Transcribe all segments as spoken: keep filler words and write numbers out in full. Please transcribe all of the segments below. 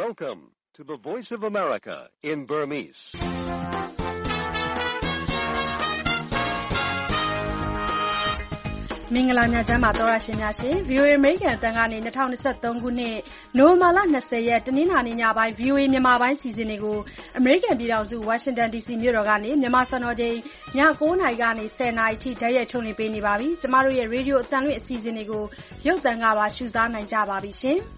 Welcome to the Voice of America in Burmese. ။မင်္ဂလာညချမ်းပါသောရရှင်များရှင် ဗီအိုအေ အမေရိကန်အသံကနေ၂၀၂၃ခုနှစ်နိုဝင်ဘာလ၂၀ရက်တနင်္လာနေ့ညပိုင်း ဗီအိုအေမြန်မာပိုင်းစီစဉ်တွေကိုအမေရိကန်ပြည်ထောင်စုဝါရှင်တန်ဒီစီမြို့တော်ကနေမြန်မာစံတော်ချိန်ည၉နာရီကနေ၁၀နာရီထိဓာတ်ရိုက်ထုတ်လွှင့်ပေးနေပါပြီ။ကျမတို့ရဲ့ရေဒီယိုအသံလွှင့်အစီအစဉ်တွေကိုရုပ်သံကပါရှုစားနိုင်ကြပါပြီရှင်။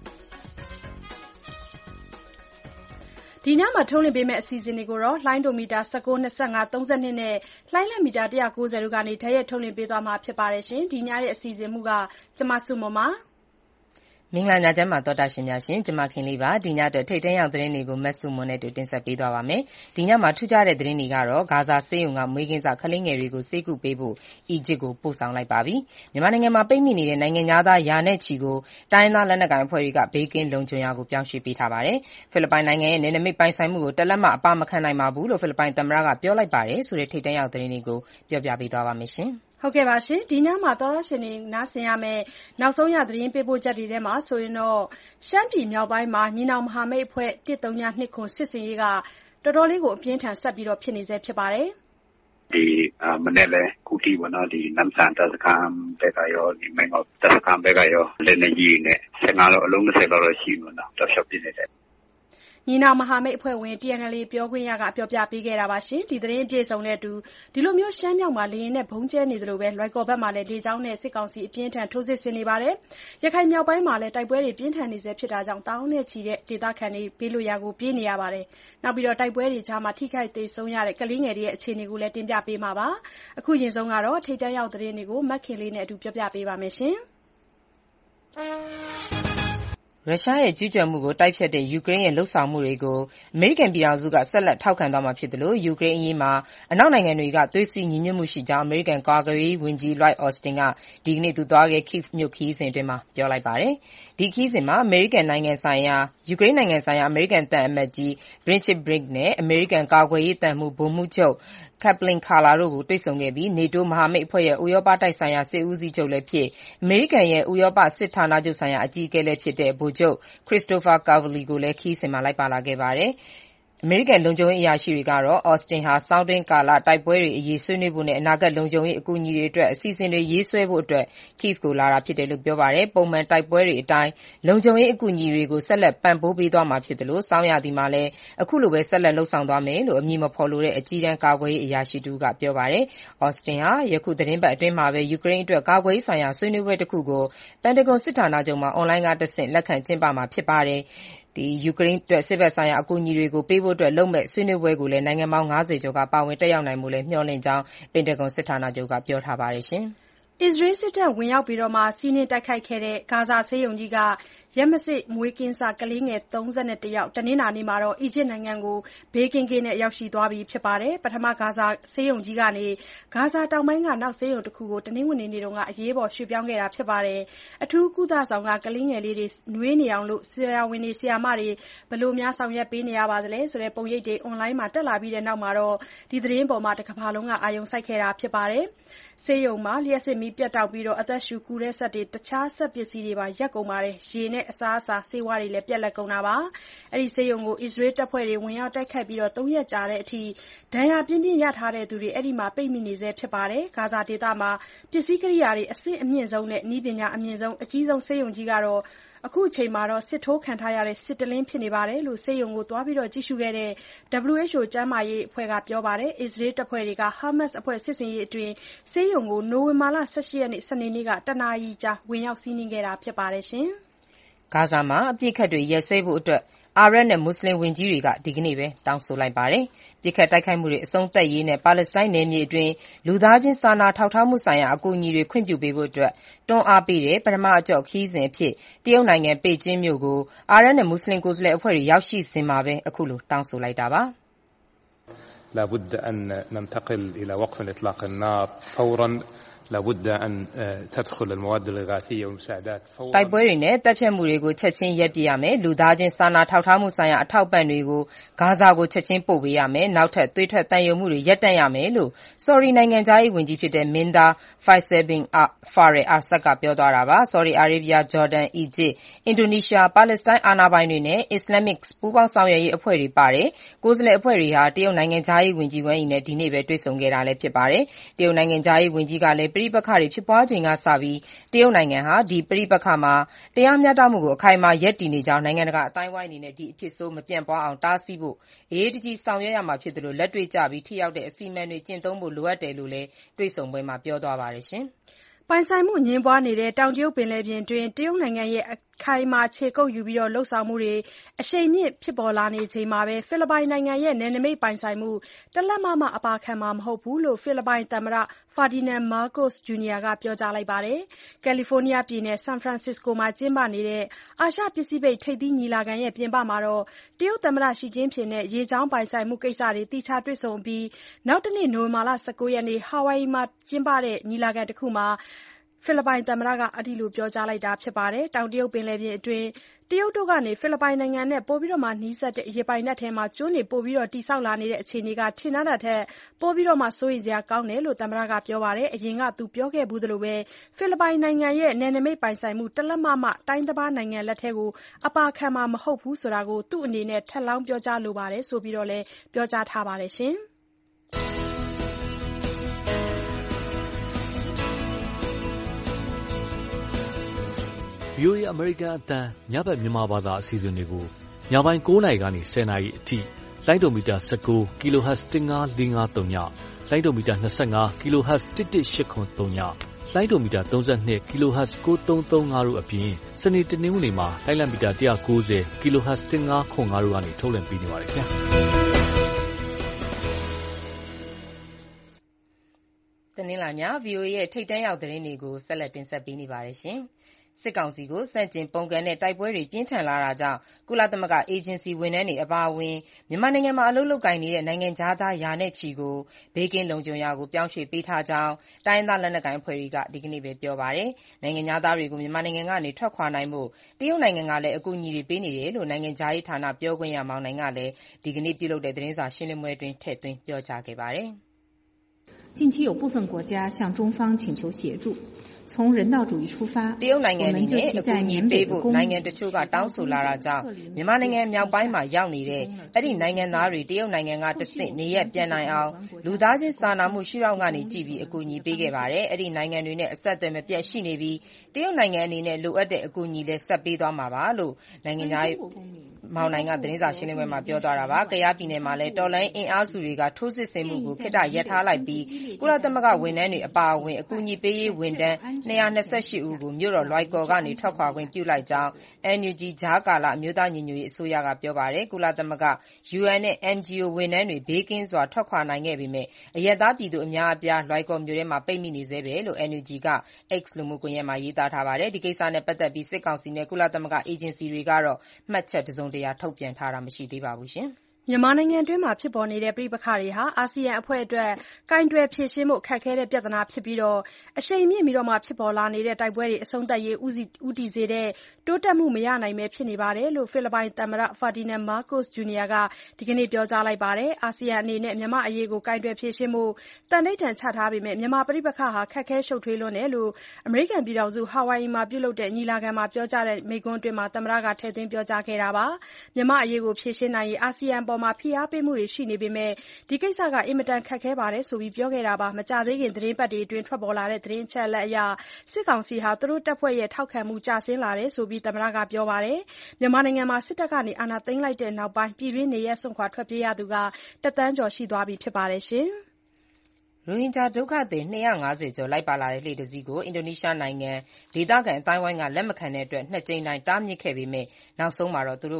ဒီညမှာထုတ်လွှင့်ပေးမယ့်အစီအစဉ်တွေကိုတော့လှိုင်းဒိုမီတာ၁၉ ၂၅ ၃၂နဲ့လှိုင်းလက်မီတာ၁၉၀တို့ကနေဓာတ်ရိုက်ထုတ်လွှင့်ပေးသွားမှာဖြစ်ပါတယ်ရှင်။ဒီညရဲ့အစီအစဉ်မူကကျမစုမမမင်္ဂလာညချမ်းပါတော်တာရှင်များရှင်ကျမခင်လေးပါဒီညအတွက်ထိတ်တန့်ရောက်သတင်းတွေကိုမတ်စုမွန်နဲ့တူတင်ဆက်ပေးသွားပါမယ်ဒီညမှာထူးခြားတဲ့သတင်းတွေကတော့ဂါဇာဆေးရုံကမွေးကင်းစခလေးငယ်တွေကိုစေကုပေးဖို့အီဂျစ်ကိုပို့ဆောင်လိုက်ပါပြီမြန်မာနိုင်ငံမှာပိတ်မိနေတဲ့နိုင်ငံသားရာနဲ့ချီကိုတိုင်းသားလက်နက်ကိုင်အဖွဲ့တွေကဘေးကင်းလုံခြုံရာကိုပြောင်းရွှေ့ပေးထားပါတယ်ဖိလစ်ပိုင်နိုင်ငံရဲ့နယ်နိမိတ်ပိုင်ဆိုင်မှုကိုတလက်မအပမခံနိုင်ပါဘူးလို့ဖိလစ်ပိုင်သမ္မတကပြောလိုက်ပါတယ်ဆိုတဲ့ထိတ်တန့်ရောက်သတင်းတွေကိုပြောပြပေးသွားပါမယ်ရှင်ဟုတ်ကဲ့ပါရှင်ဒီညမှာသောရရှင်တွေနားဆင်ရမယ့်နောက်ဆုံးရသတင်းပေးပို့ချက်တွေထဲမှာဆိုရင်တော့ရှမ်းပြည်မြောက်ပိုင်းမှာညီနောင်မဟာမိတ်အဖွဲ့တစ်သုံးညနှစ်ခွန်စစ်စင်ရေးကတော်တော်လေးကိုအပြင်းထန်ဆက်ပြီးတော့ဖြစ်နေစေဖြစ်ပါတယ်ဒီမနေ့လဲကုတီဝနာဒီနမ်ဆန်တစကံဘက်ကရောဒီမင်းတို့တစကံဘက်ကရောလက်နေကြီးနဲ့ဆယ်ငါလောက်အလုံး၂၀လောက်တော့ရှိမှာနော်တော်တော်ပြည့်နေတယ်ညီနောင်မဟာမိတ်အဖွဲ့ဝင် T N L A ပြောခွင့်ရကပြောပြပေးခဲ့တာပါရှင်ဒီသတင်းအပြည့်စုံနဲ့အတူဒီလိုမျိုးရှမ်းမြောက်မှာလေရင်နဲ့ဘုံကျဲနေသလိုပဲလွိုက်ကော်ဘက်မှာလည်းလေကြောင်းနဲ့စစ်ကောင်စီအပြင်းထန်ထိုးစစ်ဆင်နေပါတယ်ရခိုင်မြောက်ပိုင်းမှာလည်းတိုက်ပွဲတွေပြင်းထန်နေစေဖြစ်တာကြောင့်တောင်းနဲ့ချီတဲ့ဒေသခံတွေဘေးလွတ်ရာကိုပြေးနေရပါတယ်နောက်ပြီးတော့တိုက်ပွဲတွေကြားမှာထိခိုက်သေးဆုံးရတဲ့ကလေးငယ်တွေရဲ့အခြေအနေကိုလည်းတင်ပြပေးမှာပါအခုရင်ဆုံးကတော့ထိတ်တန့်ရောက်သတင်းတွေကိုမတ်ခင်လေးနဲ့အတူပြောပြပေးပါမယ်ရှင်ရုရှားရဲ့ကျူးကျော်မှုကိုတိုက်ဖျက်တဲ့ယူကရိန်းရဲ့လှုပ်ဆောင်မှုတွေကိုအမေရိကန်ပြည်ထောင်စုကဆက်လက်ထောက်ခံသွားမှာဖြစ်တယ်လို့ယူကရိန်းအရေးမှာအနောက်နိုင်ငံတွေကသွေးစည်းညီညွတ်မှုရှိကြောင်းအမေရိကန်ကာကွယ်ရေးဝန်ကြီး Lloyd Austin ကဒီကနေ့သူသွားခဲ့ Kyiv မြို့ခရီးစဉ်အတွင်းမှာပြောလိုက်ပါတယ်။ဒီခရီးစဉ်မှာအမေရိကန်နိုင်ငံဆိုင်ရာယူကရိန်းနိုင်ငံဆိုင်ရာအမေရိကန်သံအမတ်ကြီး Bridget Brink နဲ့အမေရိကန်ကာကွယ်ရေးသံမှူးဗိုလ်မှူးချုပ်Kathleen Carter တို့ကိုတွေ့ဆုံခဲ့ပြီး NATO မဟာမိတ်အဖွဲ့ရဲ့ဥရောပတိုက်ဆိုင်ရာစစ်ဦးစီးချုပ်လည်းဖြစ်အမေရိကန်ရဲ့ဥရောပစစ်ဌာနချုပ်ဆိုင်ရာအကြီးအကဲလည်းဖြစ်တဲ့ဗိုလ်ချုပ် Christopher Cavalli ကိုလည်းခရီးစဉ်မှာလိုက်ပါလာခဲ့ပါတယ်။အမေရိကန်လုံခြုံရေးအရာရှိတွေကတော့ Austin ဟာဆောင်းတွင်းကာလတိုက်ပွဲတွေအရေးဆွေးနွေးဖို့နဲ့အနာဂတ်လုံခြုံရေးအကူအညီတွေအတွက်အစီအစဉ်တွေရေးဆွဲဖို့အတွက် Kyiv ကိုလာတာဖြစ်တယ်လို့ပြောပါတယ်။ပုံမှန်တိုက်ပွဲတွေအတိုင်းလုံခြုံရေးအကူအညီတွေကိုဆက်လက်ပံ့ပိုးပေးသွားမှာဖြစ်တယ်လို့စောင်းရသည်မှာလည်းအခုလိုပဲဆက်လက်လှုပ်ဆောင်သွားမယ်လို့အမည်မဖော်လိုတဲ့အကြီးတန်းကာကွယ်ရေးအရာရှိတူကပြောပါတယ်။ Austin ဟာယခုသတင်းပတ်အတွင်းမှာပဲယူကရိန်းအတွက်ကာကွယ်ရေးဆိုင်ရာဆွေးနွေးပွဲတစ်ခုကိုပန်တဂွန်စစ်ဌာနချုပ်မှာအွန်လိုင်းကတဆင့်လက်ခံကျင်းပမှာဖြစ်ပါတယ်။ဒီယူကရိန်းအတွက်စစ်ဘက်ဆိုင်ရာအကူအညီတွေကိုပေးဖို့အတွက်လုပ်မဲ့ဆွေးနွေးပွဲကိုလည်းနိုင်ငံပေါင်း၅၀ကျော်ကပါဝင်တက်ရောက်နိုင်မှုလည်းမျှော်လင့်ကြောင်းပင်တဂွန်စစ်ဌာနချုပ်ကပြောထားပါတယ်ရှင်။အစ္စရေးစစ်တပ်ဝင်ရောက်ပြီးတော့မှစီးနင်းတိုက်ခိုက်ခဲ့တဲ့ဂါဇာဆေးရုံကြီးကရက်မစစ်မွေးကင်းစကလေးငယ်၃၁ယောက်တနင်္လာနေ့မှာတော့အီဂျစ်နိုင်ငံကိုဘေးကင်းကင်းနဲ့ရောက်ရှိသွားပြီဖြစ်ပါတယ်ပထမဂါဇာဆေးရုံကြီးကနေဂါဇာတောင်ပိုင်းကနောက်ဆေးရုံတစ်ခုကိုတနင်္ဂနွေနေ့ကအရေးပေါ်ရွှေ့ပြောင်းခဲ့တာဖြစ်ပါတယ်အထူးကုသဆောင်ကကလေးငယ်လေးတွေနွေးနေအောင်လို့ဆရာဝန်တွေဆရာမတွေဘယ်လိုများဆောင်ရွက်ပေးနေရပါသလဲဆိုတဲ့ပုံရိပ်တွေအွန်လိုင်းမှာတက်လာပြီးတဲ့နောက်မှာတော့ဒီသတင်းပေါ်မှာတစ်ကမ္ဘာလုံးကအာရုံစိုက်ခဲ့တာဖြစ်ပါတယ်ဆေးရုံမှာလျှက်စစ်မီးပြတ်တောက်ပြီးတော့အသက်ရှူကူတဲ့စက်တွေတခြားစက်ပစ္စည်းတွေပါရက်ကုန်ပါတယ်ရေနဲ့အစားအစာဆေးဝါးတွေလည်းပြက်လက်ကုန်တာပါအဲ့ဒီဆေးရုံကိုအစ္စရေးတပ်ဖွဲ့တွေဝင်ရောက်တိုက်ခတ်ပြီးတော့၃ရက်ကြာတဲ့အထိဒဏ်ရာပြင်းပြင်းရထားတဲ့သူတွေအဲ့ဒီမှာပိတ်မိနေစေဖြစ်ပါတယ်ဂါဇာဒေသမှာပစ္စည်းကိရိယာတွေအဆင့်အမြင့်ဆုံးနဲ့ဤပညာအမြင့်ဆုံးအကြီးဆုံးဆေးရုံကြီးကတော့အခုအချိန်မှာတော့စစ်ထိုးခံထားရတဲ့စစ်တလင်းဖြစ်နေပါတယ်လို့ဆေးရုံကိုသွားပြီးတော့ကြည့်ရှုခဲ့တဲ့ W H O ကျန်းမာရေးအဖွဲ့ကပြောပါတယ်အစ္စရေးတပ်ဖွဲ့တွေက Hamas အဖွဲ့စစ်စင်ရေးအတွင်းဆေးရုံကိုနိုဝင်ဘာလ၁၈ရက်နေ့စနေနေ့ကတနာရီကြာဝင်ရောက်စီးနင်းခဲ့တာဖြစ်ပါတယ်ရှင်ဂါဇာမှာအပြစ်ခတ်တွေရက်စဲဖို့အတွက်အာရပ်နဲ့မွတ်စလင်ဝန်ကြီးတွေကဒီကနေ့ပဲတောင်းဆိုလိုက်ပါတယ်။ပြစ်ခတ်တိုက်ခိုက်မှုတွေအဆုံးသတ်ရေးနဲ့ပါလက်စတိုင်းနယ်မြေအတွင်းလူသားချင်းစာနာထောက်ထားမှုဆိုင်ရာအကူအညီတွေခွင့်ပြုပေးဖို့အတွက်တွန်းအားပေးတဲ့ပထမအကြော့ခရီးစဉ်အဖြစ်တရုတ်နိုင်ငံပေကျင်းမြို့ကိုအာရပ်နဲ့မွတ်စလင်ကိုယ်စားလှယ်အဖွဲ့တွေရောက်ရှိစဉ်မှာပဲအခုလိုတောင်းဆိုလိုက်တာပါ لابد أن ننتقل إلى وقف إطلاق النار فورا لابد أن تدخل المواد الإغاثية والمساعدات فورا တိုက်ပွဲတွေနဲ့တပ်ဖြတ်မှုတွေကိုချက်ချင်းရပ်ပစ်ရမယ်လူသားချင်းစာနာထောက်ထားမှုဆိုင်ရာအထောက်ပံ့တွေကိုဂါဇာကိုချက်ချင်းပို့ပေးရမယ်နောက်ထပ်သွေးထွက်တန်ရုံမှုတွေရပ်တန့်ရမယ်လို့ဆော်ဒီနိုင်ငံသားရေးဝန်ကြီးဖြစ်တဲ့မင်းသား Faisal bin Farah Assad ကပြောသွားတာပါဆော်ဒီအာရေဗျဂျော်ဒန်အီဂျစ်အင်ဒိုနီးရှားပါလက်စတိုင်းအာဏာပိုင်တွေနဲ့အစ္စလာမစ်ပူးပေါင်းဆောင်ရွက်ရေးအဖွဲ့တွေပါတယ်ကိုယ်စားလှယ်အဖွဲ့တွေဟာတရုတ်နိုင်ငံသားရေးဝန်ကြီးဝမ်ယီနဲ့ဒီနေ့ပဲတွေ့ဆုံခဲ့တာလည်းဖြစ်ပါတယ်တရုတ်နိုင်ငံသားရေးဝန်ကြီးကလည်းပြည်ပခါတွေဖြစ်ပွားချိန်ကစပြီးတရုတ်နိုင်ငံဟာဒီပြည်ပခါမှာတရားမျှတမှုကိုအခိုင်အမာရပ်တည်နေကြောင်းနိုင်ငံတကာအတိုင်းအဝိုင်းအနေနဲ့ဒီအဖြစ်ဆိုးမပြန့်ပွားအောင်တားဆီးဖို့အရေးတကြီးဆောင်ရွက်ရမှာဖြစ်တယ်လို့လက်တွေ့ကျပြီးထိရောက်တဲ့အစီအမံတွေကျင့်သုံးဖို့လိုအပ်တယ်လို့လည်းတွေ့ဆုံပွဲမှာပြောသွားပါတယ်ရှင်ပိုင်ဆိုင်မှုအငြင်းပွားနေတဲ့တောင်တရုတ်ပင်လယ်ပြင်တွင်းတရုတ်နိုင်ငံရဲ့အခိုင်အမာခြေကုပ်ယူလုပ်ဆောင်မှုတွေအရှိန်မြင့်ဖြစ်ပေါ်လာနေချိန်မှာပဲဖိလစ်ပိုင်နိုင်ငံရဲ့နယ်နိမိတ်ပိုင်ဆိုင်မှုတလက်မမှအပါခံမှာမဟုတ်ဘူးလို့ဖိလစ်ပိုင်သမ္မတ Ferdinand Marcos Junior ကပြောကြားလိုက်ပါတယ်။ကယ်လီဖိုးနီးယားပြည်နယ် San Francisco မှာကျင်းပနေတဲ့အာရှပစိဖိတ်ထိပ်သီးညီလာခံပြင်ပမှာတရုတ်သမ္မတ Xi Jinping နဲ့ရေကြောင်းပိုင်ဆိုင်မှုကိစ္စတွေသီးခြားတွေ့ဆုံအပြီးနောက်တနေ့နိုဝင်ဘာလ ၁၉ ရက်နေ့ Hawaii မှာကျင်းပတဲ့ညီလာခံတခုမှာဖိလစ်ပိုင်သမ္မတကအဲဒီလိုပြောကြားလိုက်တာဖြစ်ပါတယ်။တောင်တရုတ်ပင်လယ်ပြင်အတွင်းတရုတ်တို့ကနေဖိလစ်ပိုင်နိုင်ငံနဲ့ပိုပြီးနီးစပ်တဲ့ရေပိုင်နက်ထဲမှာကျွန်းတွေပိုပြီးတည်ဆောက်လာနေတဲ့အခြေအနေကထင်ထားတာထက်ပိုပြီးစိုးရိမ်စရာကောင်းတယ်လို့သမ္မတကပြောပါတယ်။အရင်ကသူပြောခဲ့ဘူးသလိုပဲဖိလစ်ပိုင်နိုင်ငံရဲ့နယ်နိမိတ်ပိုင်ဆိုင်မှုတလက်မမှတိုင်းတပါးနိုင်ငံလက်ထဲအပါခံမှာမဟုတ်ဘူးဆိုတာကိုသူ့အနေနဲ့ထပ်လောင်းပြောကြားလိုပါတယ်ဆိုပြီးတော့လည်းပြောကြားထားပါတယ်ရှင်။ဗီအိုအေ အမေရိကန်အသံညဘက်မြန်မာဘာသာအစီအစဉ်တွေကိုညပိုင်းကိုးနာရီကနေဆယ်နာရီအထိလိုင်းဒိုမီတာ၁၉ kHz ၁၅၄၅၃ညလိုင်းဒိုမီတာ၂၅ kHz ၁၁၈၇၃ညလိုင်းဒိုမီတာ၃၂ kHz ၉၃၃၅တို့အပြင်စနေတနင်္ဂနွေမှာလိုင်းလံမီတာ၁၉၀ kHz ၁၅ခွန်၅တို့ကနေထုတ်လွှင့်ပေးနေပါတယ်ခင်ဗျာတနင်္လာည ဗီအိုအေ ရဲ့ထိပ်တန်းရောက်သတင်းတွေကိုဆက်လက်တင်ဆက်ပေးနေပါတယ်ရှင်။စစ်ကောင်စီကိုဆန့်ကျင်ပုန်ကန်တဲ့တိုက်ပွဲတွေပြင်းထန်လာတာကြောင့်ကုလသမဂ္ဂအေဂျင်စီဝန်ထမ်းတွေအပါအဝင်မြန်မာနိုင်ငံမှာအလုပ်လုပ်ကိုင်နေတဲ့နိုင်ငံခြားသားရာနဲ့ချီကိုဘေးကင်းလုံခြုံရာကိုပြောင်းရွှေ့ပေးထားကြောင်းတိုင်းရင်းသားလက်နက်ကိုင်အဖွဲ့တွေကဒီကနေ့ပဲပြောပါတယ်။နိုင်ငံခြားသားတွေကိုမြန်မာနိုင်ငံကနေထွက်ခွာနိုင်ဖို့တရုတ်နိုင်ငံကလည်းအကူအညီတွေပေးနေတယ်လို့နိုင်ငံခြားရေးဌာနပြောခွင့်ရမောင်နိုင်ကလည်းဒီကနေ့ပြုလုပ်တဲ့သတင်းစာရှင်းလင်းပွဲအတွင်းထည့်သွင်းပြောကြားခဲ့ပါတယ်။近期有部分国家向中方请求协助从人道主义出发တရုတ်နိုင်ငံအနေနဲ့အကူအညီပေးဖို့နိုင်ငံတချို့ကတောင်းဆိုလာတာကြောင့်မြန်မာနိုင်ငံမြောက်ပိုင်းမှာရောက်နေတဲ့အဲ့ဒီနိုင်ငံသားတွေတရုတ်နိုင်ငံကတဆင့်နေရပ်ပြန်နိုင်အောင်လူသားချင်းစာနာမှုရှုထောင့်ကနေကြည့်ပြီးအကူအညီပေးခဲ့ပါတယ်အဲ့ဒီနိုင်ငံတွေနဲ့အဆက်အသွယ်မပြတ်ရှိနေပြီးတရုတ်နိုင်ငံအနေနဲ့လိုအပ်တဲ့အကူအညီလည်းဆက်ပေးသွားမှာပါလို့နိုင်ငံသားမောင်နိုင်ကသတင်းစာရှင်းလင်းပွဲမှာပြောသွားတာပါ။ကယားပြည်နယ်မှာလည်းတော်လိုင်းအင်အားစုတွေကထိုးစစ်ဆင်မှုကိုခေတ္တရပ်ထားလိုက်ပြီးကုလသမဂ္ဂဝန်ထမ်းတွေအပါအဝင်အကူအညီပေးရေးဝန်ထမ်း၂၂၈ဦးကိုမြို့တော်လွိုင်ကော်ကနေထွက်ခွာခွင့်ပြုလိုက်ကြောင်း အန်ယူဂျီ ကြားကာလအမျိုးသားညီညွတ်ရေးအစိုးရကပြောပါတယ်။ကုလသမဂ္ဂ ယူအန် နဲ့ အန်ဂျီအို ဝန်ထမ်းတွေဘေးကင်းစွာထွက်ခွာနိုင်ခဲ့ပေမဲ့အရပ်သားပြည်သူအများအပြားလွိုင်ကော်မြို့ထဲမှာပိတ်မိနေဆဲပဲလို့ အန်ယူဂျီ က X လူမှုကွန်ရက်မှာရေးသားထားပါတယ်။ဒီကိစ္စနဲ့ပတ်သက်ပြီးစစ်ကောင်စီနဲ့ကုလသမဂ္ဂအေဂျင်စီတွေကတော့မှတ်ချက်တစုံတရာထုတ်ပြန်ထားတာမရှိသေးပါဘူးရှင်။မြန်မာနိုင်ငံအတွင်းဖြစ်ပေါ်နေတဲ့ပဋိပက္ခတွေဟာအာဆီယံအဖွဲ့အတွက်ကိုင်တွယ်ဖြေရှင်းဖို့ခက်ခဲတဲ့ပြဿနာဖြစ်ပြီးအရှိန်မြင့်ဖြစ်ပေါ်လာနေတဲ့တိုက်ပွဲတွေအဆုံးသတ်ရေးဦးတည်စေတဲ့တိုးတက်မှုမရနိုင်ပဲဖြစ်နေတယ်လို့ဖိလစ်ပိုင်သမ္မတ Ferdinand Marcos Junior ကဒီကနေ့ပြောကြားလိုက်ပါတယ်။အာဆီယံအနေနဲ့မြန်မာ့အရေးကိုကိုင်တွယ်ဖြေရှင်းဖို့သန္နိဋ္ဌာန်ချထားပေမဲ့မြန်မာပဋိပက္ခဟာခက်ခဲရှုပ်ထွေးလွန်းတယ်လို့အမေရိကန်ပြည်ထောင်စု Hawaii မှာပြုလုပ်တဲ့ညီလာခံမှာပြောကြားတဲ့မိန့်ခွန်းအတွင်းသမ္မတကထည့်သွင်းပြောကြားခဲ့တာပါ။မြန်မာ့အရေးကိုဖြေရှင်းနိုင်ရေးအာဆီယံအပေါ်ဖိအားပေးမှုတွေရှိနေပေမဲ့ဒီကိစ္စကအင်မတန်ခက်ခဲတယ်ဆိုပြီးပြောခဲ့တာပါ။မကြာသေးခင်သီတင်းပတ်တွေအတွင်းထွက်ပေါ်လာတဲ့သတင်းအချက်အလက်အရစစ်ကောင်စီဟာသူတို့တပ်ဖွဲ့ရဲ့ထောက်ခံမှုကျဆင်းလာတယ်ဆိုပြီးသမ္မတကပြောပါတယ်။မြန်မာနိုင်ငံမှာစစ်တပ်ကအာဏာသိမ်းလိုက်တဲ့နောက်ပိုင်းပြည်တွင်းနေရပ်စွန့်ခွာထွက်ပြေးရသူတသန်းကျော်ရှိသွားပြီဖြစ်ပါတယ်ရှင်။ရိုဟင်ဂျာဒုက္ခသည်၂၅၀ကျော်လိုက်ပါလာတဲ့လှေတစ်စီးကိုအင်ဒိုနီးရှားနိုင်ငံဒေသခံအသိုင်းအဝိုင်းကလက်မခံတဲ့အတွက်နှစ်ကြိမ်တိုင်တားမြစ်ခဲ့ပေမဲ့နောက်ဆုံးမှာသူတို့ကို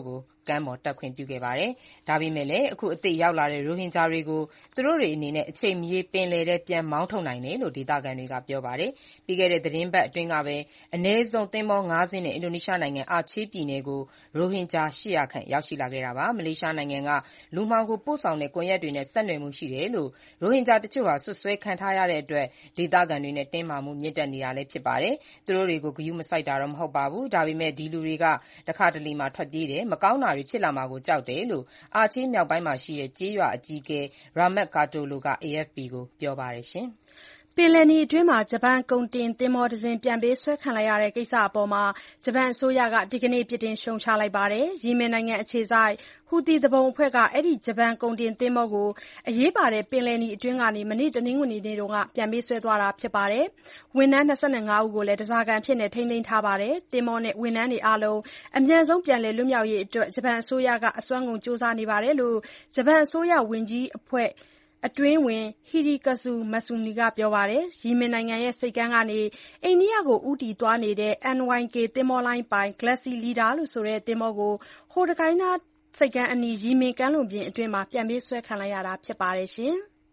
ကမ်းပေါ်တက်ခွင့်ပြုခဲ့ပါတယ်။ ဒါပေမဲ့လည်းအခုအသစ်ရောက်လာတဲ့ရိုဟင်ဂျာတွေကိုသူတို့တွေအနေနဲ့အချိန်မရွေးပင်လယ်ထဲပြန်မောင်းထုတ်နိုင်တယ်လို့ဒေသခံတွေကပြောပါတယ်။ ပြီးခဲ့တဲ့သီတင်းပတ်အတွင်းကပဲအနည်းဆုံးသင်္ဘောငါးစင်းနဲ့အင်ဒိုနီးရှားနိုင်ငံအာချေးပြည်နယ်ကိုရိုဟင်ဂျာ ၈၀၀ ခန့်ရောက်ရှိလာခဲ့တာပါ။ မလေးရှားနိုင်ငံကလူမှောင်ခိုပို့ဆောင်တဲ့ကွန်ရက်တွေနဲ့ဆက်နွယ်မှုရှိတယ်လို့ရိုဟင်ဂျာတချို့ဟာစွပ်စွဲခံထားရတဲ့အတွက်ဒေသခံတွေနဲ့တင်းမာမှုမြင့်တက်နေတာလည်းဖြစ်ပါတယ်။ သူတို့တွေကိုဂရုမစိုက်တာတော့မဟုတ်ပါဘူး။ ဒါပေမဲ့ဒီလူတွေကတခါတလေထွက်ပြေးတယ်၊ မကောင်းတာတွေဖြစ်လာမှာကိုကြောက်တယ်လို့အာချေးမြောက်ပိုင်းမှာရှိတဲ့ကျေးရွာအကြီးအကဲ Rahmat Katolo က အေအက်ဖ်ပီ ကိုပြောပါတယ်။ပင်လယ်နီအတွင်းဂျပန်ကုန်တင်သင်္ဘောတစင်းပြန်ပေးဆွဲခံလိုက်ရတဲ့ကိစ္စအပေါ်ဂျပန်အစိုးရကဒီကနေ့ပြစ်တင်ရှုတ်ချလိုက်ပါတယ်။ ယီမင်နိုင်ငံအခြေစိုက်ဟူသီသူပုန်အဖွဲ့ကအဲဒီဂျပန်ကုန်တင်သင်္ဘောကိုအရေးပါတဲ့ပင်လယ်နီအတွင်းကနေမနေ့တနင်္ဂနွေနေ့ကပြန်ပေးဆွဲသွားတာဖြစ်ပါတယ်။ ဝန်ထမ်း၂၅ ဦးကိုလည်းဓားစာခံအဖြစ်ထိန်းသိမ်းထားပါတယ်။ သင်္ဘောနဲ့ဝန်ထမ်းတွေအားလုံးအမြန်ဆုံးပြန်လည်လွတ်မြောက်ရေးအတွက်ဂျပန်အစိုးရကအစွမ်းကုန်ကြိုးစားနေတယ်လို့ဂျပန်အစိုးရဝန်ကြီးအဖွဲ့အတွင်းဝန် Hirokazu Matsuno ကပြောပါတယ်။ ယီမင်နိုင်ငံဆိပ်ကမ်းကနေအိန္ဒိယကိုဦးတည်သွားနေတဲ့ အန် ဝိုင် ကေ သင်္ဘောလိုင်းပိုင် Glassy Leader ဆိုတဲ့သင်္ဘောကို Hodogaya ဆိပ်ကမ်းအနီးယီမင်ကမ်းလွန်ပြင်အတွင်းပြန်ပေးဆွဲခံလိုက်ရတာဖြစ်ပါတယ်။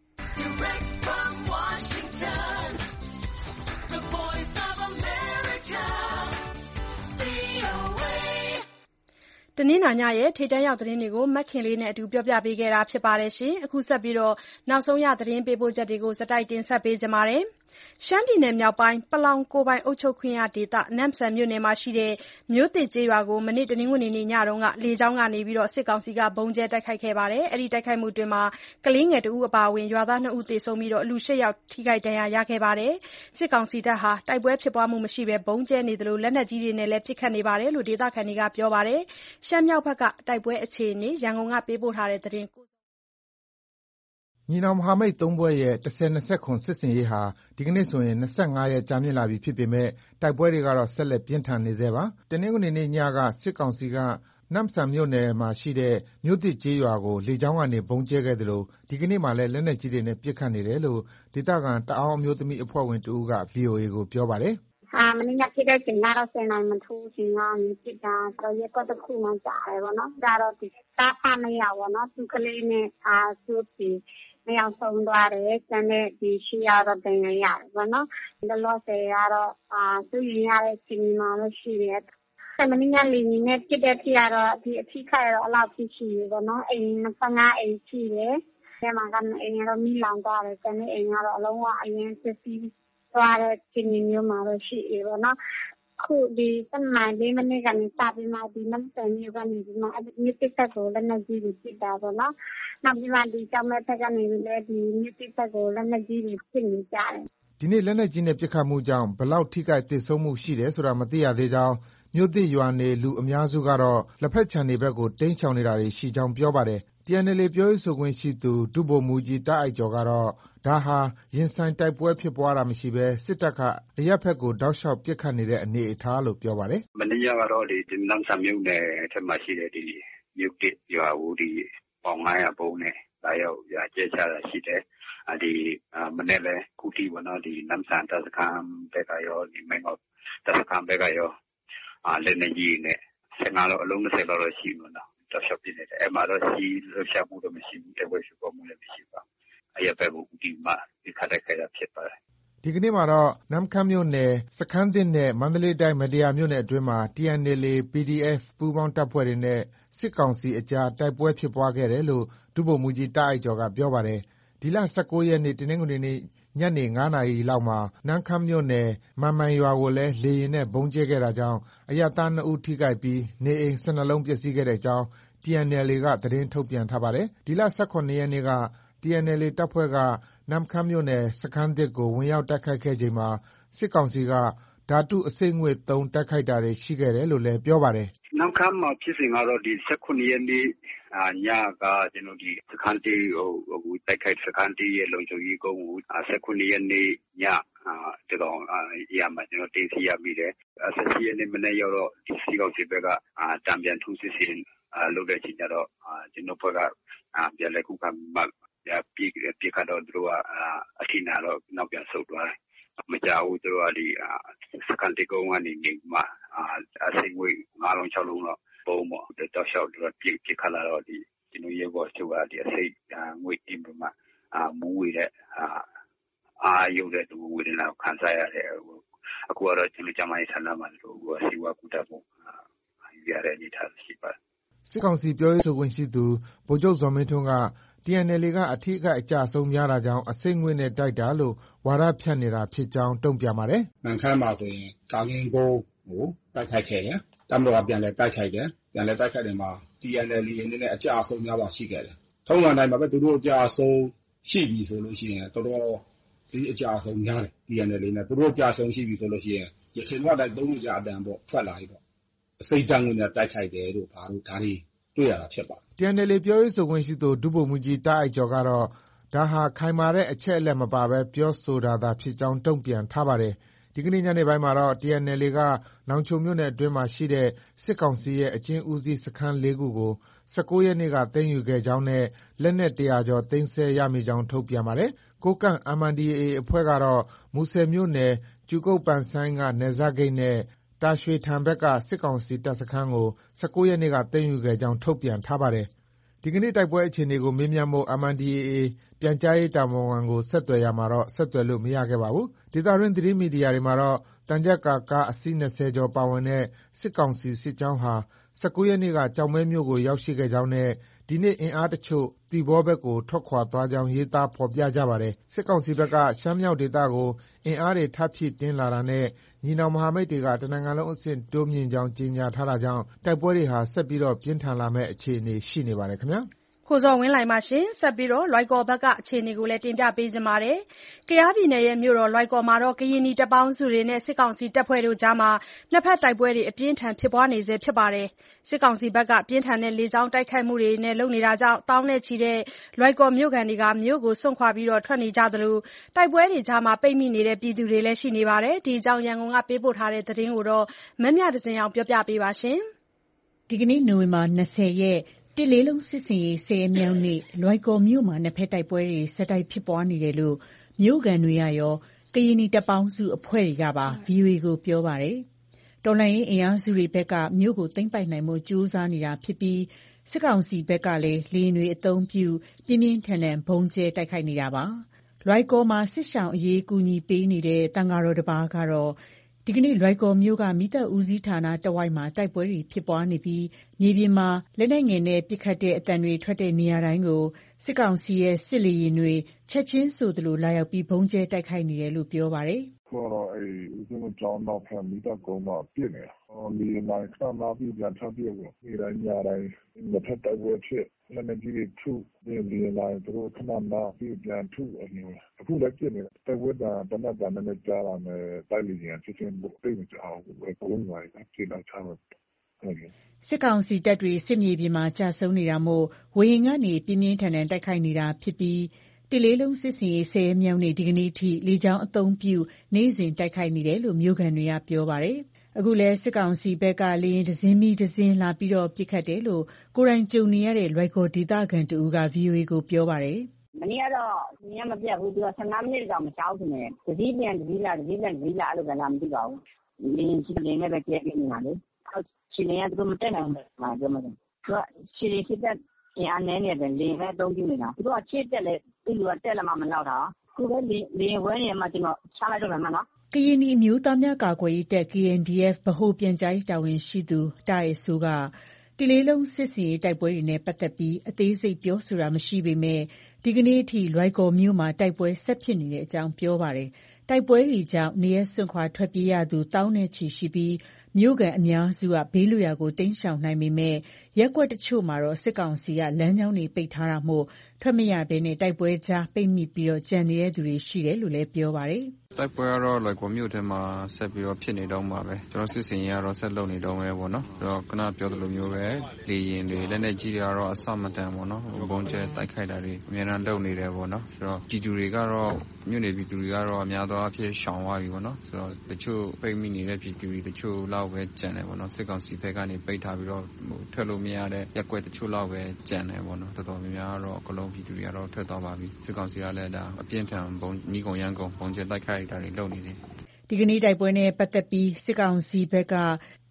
တနင်္လာနေ့ရဲ့ထိပ်တန်းရောက်သတင်းတွေကိုမခင်လေးနဲ့အတူပြောပြပေးခဲ့တာပါ။ အခုဆက်ပြီးနောက်ဆုံးရသတင်းပေးပို့ချက်တွေကိုတင်ဆက်ပေးပါမယ်။ ရှမ်းပြည်နယ်မြောက်ပိုင်း ပလောင်ကိုယ်ပိုင်အုပ်ချုပ်ခွင့်ရဒေသ နမ့်ဆန်မြို့နယ်မှာရှိတဲ့မြို့သစ်ကျေးရွာကို မနေ့တနင်္ဂနွေနေ့ညကလေကြောင်းကနေ စစ်ကောင်စီကဗုံးကြဲတိုက်ခိုက်ခဲ့ပါတယ်။ တိုက်ခိုက်မှုအတွင်းကလေးငယ်တဦးအပါအဝင်ရွာသားနှစ်ဦးသေဆုံးပြီး လူ ရှစ်ယောက်ထိခိုက်ဒဏ်ရာရခဲ့ပါတယ်။ စစ်ကောင်စီတပ်ဟာတိုက်ပွဲဖြစ်ပွားမှုမရှိဘဲဗုံးကြဲနေသလိုလက်နက်ကြီးတွေနဲ့လည်းပစ်ခတ်နေတယ်လို့ဒေသခံတွေကပြောပါတယ်။ ရှမ်းမြောက်ဘက်ကတိုက်ပွဲအခြေအနေ ရန်ကုန်ကပေးပို့တဲ့သတင်းကိုညီနောင်မဟာမိတ်သုံးဖွဲ့ရဲ့ ၁၀၂၇ စစ်ဆင်ရေးဟာဒီကနေ့ဆိုရင် ၂၅ ရက်ကြာမြင့်လာပြီဖြစ်ပေမဲ့တိုက်ပွဲတွေကတော့ဆက်လက်ပြင်းထန်နေဆဲပါ။ တနင်္ဂနွေနေ့ညက စစ်ကောင်စီက နမ့်ဆန်မြို့နယ်ရှိမြို့သစ်ကျေးရွာကို လေကြောင်းကနေဗုံးကြဲခဲ့သလိုဒီကနေ့မှာလည်းလက်နက်ကြီးတွေနဲ့ပစ်ခတ်နေတယ်လို့ဒေသခံတအာင်းအမျိုးသမီးအဖွဲ့ဝင်တဦးက ဗွီအိုအေကိုပြောပါတယ်။ “မနေ့ညဖြစ်တဲ့အချိန်ကတော့ ဆယ်နာရီမထိုးခင်ကနေပစ်တာ။ ရပ်ကွက်တခုမှာကျတယ်ပေါ့နော်။ ကျတော့သားအဖနှစ်ယောက်ပေါ့နော်။ သူ့ကလေးနဲ့သူ့အဖေ နှစ်ယောက်ဆုံးသွားတယ်။ ကျန်တဲ့ရှစ်ယောက်တော့ဒဏ်ရာရတယ်ပေါ့နော်။ လောလောဆယ်ကတော့စိုးရိမ်ရတဲ့အခြေအနေမှာတော့ရှိတယ်။ မနေ့ညလေယာဉ်နဲ့ပစ်တဲ့အထိကတော့အထိအခိုက်ကတော့အဲ့လောက်ထိရှိတယ်ပေါ့နော်။ အိမ် ၂၅ အိမ်ရှိတယ်။ အဲ့ထဲမှာကနှစ်အိမ်ကတော့မီးလောင်သွားတယ်။ ကျန်တဲ့အိမ်ကတော့အလုံးဝအရမ်းပျက်စီးသွားတဲ့အခြေအနေမျိုးမှာတော့ရှိတယ်ပေါ့နော်။ အခုဒီ ၁၂ နာရီ ၄ မိနစ်ကနေစပြီးမှ နမ့်ဆန်မြို့ကနေပြီးမှ မြို့သစ်ဘက်ကိုလက်နက်ကြီးတွေပစ်တာပေါ့နော်။ နောက်ပြီးမှကျောက်မဲဘက်ကနေလည်းမြို့သစ်ဘက်ကိုလက်နက်ကြီးတွေပစ်နေကြတယ်။ ” ဒီနေ့လက်နက်ကြီးနဲ့ပစ်ခတ်မှုကြောင့်ဘယ်လောက်ထိခိုက်သေဆုံးမှုရှိတယ်ဆိုတာမသိရသေးကြောင်းမြို့သစ်ရွာနေလူအများစုကတော့လက်ဖက်ခြံတွေဘက်ကိုတိမ်းရှောင်နေတာတွေရှိကြောင်းပြောပါတယ်။ တီအန်အယ်အေ ပြောရေးဆိုခွင့်ရှိသူ ဒုဗိုလ်မှူးကြီးတာ့အိုက်ကျော်ကတော့ ဒါဟာရင်ဆိုင်တိုက်ပွဲဖြစ်ပွားတာမရှိဘဲစစ်တပ်ကအရပ်ဘက်ကိုတောက်လျှောက်ပစ်ခတ်နေတဲ့အနေအထားလို့ပြောပါတယ်။ “မနေ့ညကတော့နမ့်ဆန်မြို့နယ်ထဲမှာရှိတဲ့မြို့သစ်ရွာကိုပေါင် ၅၀၀ ဗုံးနဲ့လာရောက်ကြဲချတာရှိတယ်။ ဒီမနေ့လည်းအခုထိပေါ့နော်။ နမ့်ဆန်တပ်စခန်းဘက်ကရောမိုင်းငေါ့တပ်စခန်းဘက်ကရောလက်နက်ကြီးတွေနဲ့၁၅လုံးအလုံး၂၀လောက်တော့ရှိမယ်နော်။ တောက်လျှောက်ပစ်နေတယ်။ အဲ့မှာတော့စစ်ရေးလှုပ်ရှားမှုတော့မရှိဘူး။ တိုက်ပွဲဖြစ်ပွားမှုလည်းမရှိပါဘူး။ အရပ်ဘက်ကိုဦးတည်ပြီးမှပစ်ခတ်တိုက်ခိုက်တာဖြစ်ပါတယ်။ ” ဒီကနေ့မှာတော့ နမ့်ခမ်းမြို့နယ်စခန်းသစ်နဲ့မန္တလေးတိုင်းမတ္တရာမြို့နယ်အတွင်းမှာ တီအန်အယ်အေ ပီဒီအက်ဖ် ပူးပေါင်းတပ်ဖွဲ့တွေနဲ့စစ်ကောင်စီအကြားတိုက်ပွဲဖြစ်ပွားခဲ့တယ်လို့ ဒုဗိုလ်မှူးကြီးတာ့အိုက်ကျော်ကပြောပါတယ်။ ဒီလ ၁၉ ရက်နေ့ တနင်္ဂနွေနေ့ ညနေ ၅ နာရီလောက်မှာ နမ့်ခမ်းမြို့နယ် မန်မိုင်ရွာကိုလည်းလေယာဉ်နဲ့ဗုံးကြဲခဲ့တာကြောင့် အရပ်သားနှစ်ဦးထိခိုက်ပြီး နေအိမ် ၁၂ လုံးပျက်စီးခဲ့ကြောင်း တီအန်အယ်အေက သတင်းထုတ်ပြန်ထားပါတယ်။ ဒီလ ၁၇ ရက်နေ့က တီအန်အယ်အေတပ်ဖွဲ့က နမ့်ခမ်းမြို့နယ်စခန်းသစ်ကိုဝင်ရောက်တိုက်ခိုက်ခဲ့ချိန်မှာ စစ်ကောင်စီက ဓာတုအဆိပ်ငွေ့သုံးတိုက်ခိုက်တာတွေရှိခဲ့တယ်လို့လည်းပြောပါတယ်။ “နမ့်ခမ်းမှာဖြစ်စဉ်ကတော့ ၁၇ ရက်နေ့ညကစခန်းသစ်ကိုတိုက်ခိုက်စခန်းသစ်ရဲ့လုံခြုံရေးကုန်းကို၁၇ ရက်နေ့ညသန်းခေါင်ယံမှာကျွန်တော်တို့သိမ်းဆည်းရမိတယ်။ ၁၈ ရက်နေ့မနက်ရောက်တော့စစ်ကောင်စီဘက်ကတန်ပြန်ထိုးစစ်ဆင်လုပ်တဲ့အချိန်ကျတော့ကျွန်တော်တို့ဘက်ကပြန်လည်ခုခံပြီးမှပစ်ခတ်တော့သူတို့ကအထိနာတော့နောက်ပြန်ဆုတ်သွားတယ်။ မကြာဘူးသူတို့ကစခန်းသစ်ကုန်းကနေပြီးမှအဆိပ်ငွေ့ ၅ လုံး ၆ လုံးလောက်ဗုံကုန်းပေါ့တောက်လျှောက်တော့ပြစ်ပြစ်ခတ်လာတော့ဒီကျွန်တော်ရဲဘော်ချုပ်ကဒီအစိတ်ငွေအင်းပမာအာမူးဝေတဲ့အာအာရုပ်တဲ့သူဝေဒနာကိုခံစားရတယ်အခုကတော့ကျွန်တော်ကြမ်းမိုင်းဆန္ဒမှာလို့ဟိုစီဝါကူတာပေါ့ယူရတဲ့အနေထားရှိပါတယ်စစ်ကောင်စီပြောရေးဆိုခွင့်ရှိသူဗိုလ်ချုပ်ဇော်မင်းထွန်းက T N L A ကအထီးအကအကြဆုံးများတာကြောင့်အစိမ့်ငွေနဲ့တိုက်တာလို့ဝါဒဖြန့်နေတာဖြစ်ကြောင်းတုံ့ပြန်ပါတယ်။မှန်ခမ်းပါဆိုရင်ကာကင်းကိုကိုတိုက်ခိုက်ခဲ့တယ်။တမတော်ကပြန်လဲတိုက်ခိုက်တယ်။ပြန်လဲတိုက်ခိုက်တယ်မှာ T N L A အနေနဲ့အကြဆုံးများပါရှိခဲ့တယ်။ထုံးစံတိုင်းမှာပဲသူတို့အကြဆုံးရှိပြီဆိုလို့ရှိရင်တော်တော်ဒီအကြဆုံးများတယ် T N L A နဲ့သူတို့အကြဆုံးရှိပြီဆိုလို့ရှိရင်ရခင်ကတိုင်းသုံးကြအတန်ပေါ့ထွက်လာပြီပေါ့အစိမ့်တန်းငွေနဲ့တိုက်ခိုက်တယ်လို့ဘာလို့ဒါတွေတွေ့ရတာဖြစ်ပါတယ်။ T N L A ပြောရေးဆိုခွင့်ရှိသူဒုဗိုလ်မှူးကြီးတားအိုက်ကျော်ကတော့ဒါဟာခိုင်မာတဲ့အချက်အလက်မပါဘဲပြောဆိုတာသာဖြစ်ကြောင်းတုံ့ပြန်ထားပါတယ်။ဒီကနေ့ညနေပိုင်းမှာတော့ T N L A ကနောင်ချိုမြို့နယ်အတွင်းမှာရှိတဲ့စစ်ကောင်စီရဲ့အကျဉ်းဦးစီးစခန်းလေးခုကို၁၉ရက်နေ့ကသိမ်းယူခဲ့ကြောင်းနဲ့လက်နက်တရာကျော်သိမ်းဆည်းရမိကြောင်းထုတ်ပြန်ပါတယ်။ကိုးကန့် M N D A A အဖွဲ့ကတော့မူဆယ်မြို့နယ်ကြူကုတ်ပန်ဆိုင်းကနယ်စပ်ဂိတ်နဲ့တာရွှေထန်ဘက်ကစစ်ကောင်စီတပ်စခန်းကို၁၉ရက်နေ့ကသိမ်းယူခဲ့ကြောင်းထုတ်ပြန်ထားပါတယ်။ဒီကနေ့တိုက်ပွဲအခြေအနေကိုမေးမြန်းဖို့ M N D A A ပြန်ကြားရေးတာဝန်ခံကိုဆက်သွယ်ရာမှာတော့ဆက်သွယ်လို့မရခဲ့ပါဘူး။ဒေသတွင်းသတင်းမီဒီယာတွေမှာတော့သံချပ်ကာကားအစီး၂၀ကျော်ပါဝင်တဲ့စစ်ကောင်စီစစ်ကြောင်းဟာ၁၉ရက်နေ့ကကျောက်မဲမြို့ကိုရောက်ရှိခဲ့ကြောင်းနဲ့ဒီနေ့အင်အားတချို့သီပေါဘက်ကိုထွက်ခွာသွားကြောင်းရေးသားဖော်ပြကြပါတယ်။စစ်ကောင်စီဘက်ကရှမ်းမြောက်ဒေသကိုအင်အားတွေထပ်ဖြည့်တင်းလာတာနဲ့ညီနောင်မဟာမိတ်တွေကတနိုင်ငံလုံးအဆင့်တိုးမြင့်ကြောင်းကြေညာထားတာကြောင့်တိုက်ပွဲတွေဟာဆက်ပြီးပြင်းထန်လာမယ့်အခြေအနေရှိနေပါတယ်ခင်ဗျာ။ကိုဇော်ဝင်းလှိုင်ပါရှင်ဆက်ပြီးတော့လွိုက်ကော်ဘက်ကအခြေအနေကိုလည်းတင်ပြပေးကြပါမယ်။ကယားပြည်နယ်ရဲ့မြို့တော်လွိုက်ကော်မှာတော့ကရင်နီတပ်ပေါင်းစုတွေနဲ့စစ်ကောင်စီတပ်ဖွဲ့တို့ကြားမှာနှစ်ဖက်တိုက်ပွဲတွေအပြင်းထန်ဖြစ်ပွားနေဆဲဖြစ်ပါတယ်။စစ်ကောင်စီဘက်ကပြင်းထန်တဲ့လေကြောင်းတိုက်ခိုက်မှုတွေနဲ့လုပ်နေတာကြောင့်တောင်းနဲ့ချီတဲ့လွိုက်ကော်မြို့ခံတွေကမြို့ကိုစွန့်ခွာပြီးတော့ထွက်နေကြသလိုတိုက်ပွဲတွေကြားမှာပိတ်မိနေတဲ့ပြည်သူတွေလည်းရှိနေပါတယ်။ဒီအကြောင်းရန်ကုန်ကပေးပို့ထားတဲ့သတင်းကိုတော့မမြဒစင်အောင်ပြောပြပေးပါရှင်။ဒီကနေ့နိုဝင်ဘာ၂၀ရက်တစ်လေးလုံးစစ်စင်ရေးဆယ်မြောက်နေ့လွိုက်ကော်မြို့မှာနှစ်ဖက်တိုက်ပွဲတွေဆက်တိုက်ဖြစ်ပွားနေတယ်လို့မြို့ကန်တွေကရောကရင်နီတပ်ပေါင်းစုအဖွဲ့တွေကပါ ဗီအိုအေ ကိုပြောပါတယ်။တော်လှန်ရေးအင်အားစုတွေဘက်ကမြို့ကိုသိမ်းပိုက်နိုင်မှုကြိုးစားနေတာဖြစ်ပြီးစစ်ကောင်စီဘက်ကလည်းလေယာဉ်တွေအသုံးပြုပြင်းပြင်းထန်ထန်ဘုံကျဲတိုက်ခိုက်နေတာပါ။လွိုက်ကော်မှာစစ်ရှောင်အရေးကူညီပေးနေတဲ့တန်ဃာတော်တစ်ပါးကတော့ဒီကနေ့လွိုက်ကော်မြို့ကမိသက်ဦးစီးဌာနတဝိုက်မှာတိုက်ပွဲတွေဖြစ်ပွားနေပြီးမြေပြင်မှာလက်နက်ငယ်နဲ့ပစ်ခတ်တဲ့အတန်တွေထွက်တဲ့နေရာတိုင်းကိုစစ်ကောင်စီရဲ့စစ်လေယာဉ်တွေချက်ချင်းဆိုသလိုလာရောက်ပြီးဘုံကျဲတိုက်ခိုက်နေတယ်လို့ပြောပါတယ်။ဆိုတော့အဲဦးဇင်းကျောင်းတော့ဖန်မိသက်ကုန်းတော့ပြစ်နေတာ။ဒီမှာခဏမှပြီးပြန်ထပ်ပြပေါ့။ဒီတိုင်းညတိုင်းတစ်ဖက်တိုက်ပွဲဖြစ်လက်နက်ကြီးတွေထုဒီဒီလိုက်သူတို့ခဏမှပြီးပြန်ထုအမျိုးအခုလည်းပြစ်နေတယ်တိုက်ပွဲတာတနက်တာနဲ့ကြားလာမယ်တိုက်လေရင်ချက်ချင်းပြိတ်မကြအောင်ပဲကုန်းလိုက်ပြေးလာချတယ်စစ်ကောင်စီတပ်တွေစစ်မြေပြင်မှာကြာဆုံးနေတာမို့ဝေရင်ကနေပြင်းပြင်းထန်ထန်တိုက်ခိုက်နေတာဖြစ်ပြီးတလေးလုံးစစ်စင်ရေးဆယ်မြောက်နေ့ဒီကနေ့ထိလေကြောင်းအုံပြုနေ့စဉ်တိုက်ခိုက်နေတယ်လို့မြို့ကန်တွေကပြောပါတယ်။အခုလဲစစ်ကောင်စီဘက်ကလေရင်ဒဇင်းမီဒဇင်းလာပြီးတော့ပြစ်ခတ်တယ်လို့ကိုရိုင်းကြုံနေရတဲ့လွိုက်ကော်ဒေသခံတူက ဗီအိုအေ ကိုပြောပါတယ်။မနေ့ကတော့ညမပြတ်ဘူးသူကဆယ်ငါးမိနစ်တောင်မကြောက်ဘူးနဲ့တစည်းပြန်တစည်းလာတစည်းပြန်တစည်းလာအဲ့လိုကလည်းမသိပါဘူး။လေရင်ချင်းလေးနဲ့ပဲကြည့်နေပါလေ။ချင်းလေးကသူမတက်နိုင်ဘူးမှာပြောမှာ။သူကချင်းလေးစစ်တဲ့အင်အားနည်းနေတယ်လေနဲ့အသုံးပြုနေတာ။သူကချစ်တက်လေသူကတက်လာမှမလောက်တာ။ခုပဲလေလေဝဲနေမှကျွန်တော်ချလိုက်တော့မှနော်။ကရင်နီအမျိုးသားများကာကွယ်ရေးတပ် K N D F ဗဟိုပြန်ကြားရေးတာဝန်ရှိသူတာရဲဆိုးကတလေးလုံးစစ်စင်ရေးတိုက်ပွဲတွေနဲ့ပတ်သက်ပြီးအသေးစိတ်ပြောဆိုတာမရှိပေမဲ့ဒီကနေ့အထိလွိုက်ကော်မြို့မှာတိုက်ပွဲဆက်ဖြစ်နေတဲ့အကြောင်းပြောပါတယ်။တိုက်ပွဲတွေကြောင့်နေရစွန့်ခွာထွက်ပြေးရသူတောင်းနဲ့ချီရှိပြီးမြို့ကန်အများစုကဘေးလွရာကိုတိမ်းရှောင်နိုင်ပေမဲ့ရက်ကွက်တချို့မှာတော့စစ်ကောင်စီကလမ်းကြောင်းတွေပိတ်ထားတာမို့ထွက်မရဘဲနဲ့တိုက်ပွဲကြားပိတ်မိပြီးတော့ကြံနေတဲ့သူတွေရှိတယ်လို့လည်းပြောပါတယ်။တိုက်ပွဲကတော့လွိုက်ကော်မြို့ထဲမှာဆက်ပြီးတော့ဖြစ်နေတော့မှာပဲကျွန်တော်စစ်စင်ရေးကတော့ဆက်လုပ်နေတော့မယ်ပေါ့နော်။အဲ့တော့ခုနပြောသလိုမျိုးပဲလေရင်တွေလက်နဲ့ကြီးတွေကတော့အဆမတန်ပေါ့နော်။ဘုံကျဲတိုက်ခိုက်တာတွေအများအားလုပ်နေတယ်ပေါ့နော်။ဆိုတော့ပြည်သူတွေကတော့မြို့နယ်ပြည်သူတွေကတော့အများသောအားဖြင့်ရှောင်သွားပြီပေါ့နော်။ဆိုတော့တချို့ပိတ်မိနေတဲ့ပြည်သူတွေတချို့လောက်ပဲကြံတယ်ပေါ့နော်။စစ်ကောင်စီဘက်ကနေပိတ်ထားပြီးတော့ထွက်လို့မရတဲ့ရက်ကွက်တချို့လောက်ပဲကြံတယ်ပေါ့နော်။တော်တော်များများကတော့အကလုံးပြည်သူတွေကတော့ထွက်သွားပါပြီ။စစ်ကောင်စီကလည်းဒါအပြင်းထန်ဘုံညီကုံရန်ကုန်ဘုံကျဲတိုက်ခိုက်တာတွေလုပ်နေတယ်။ဒီကနေ့တိုက်ပွဲနဲ့ပတ်သက်ပြီးစစ်ကောင်စီဘက်က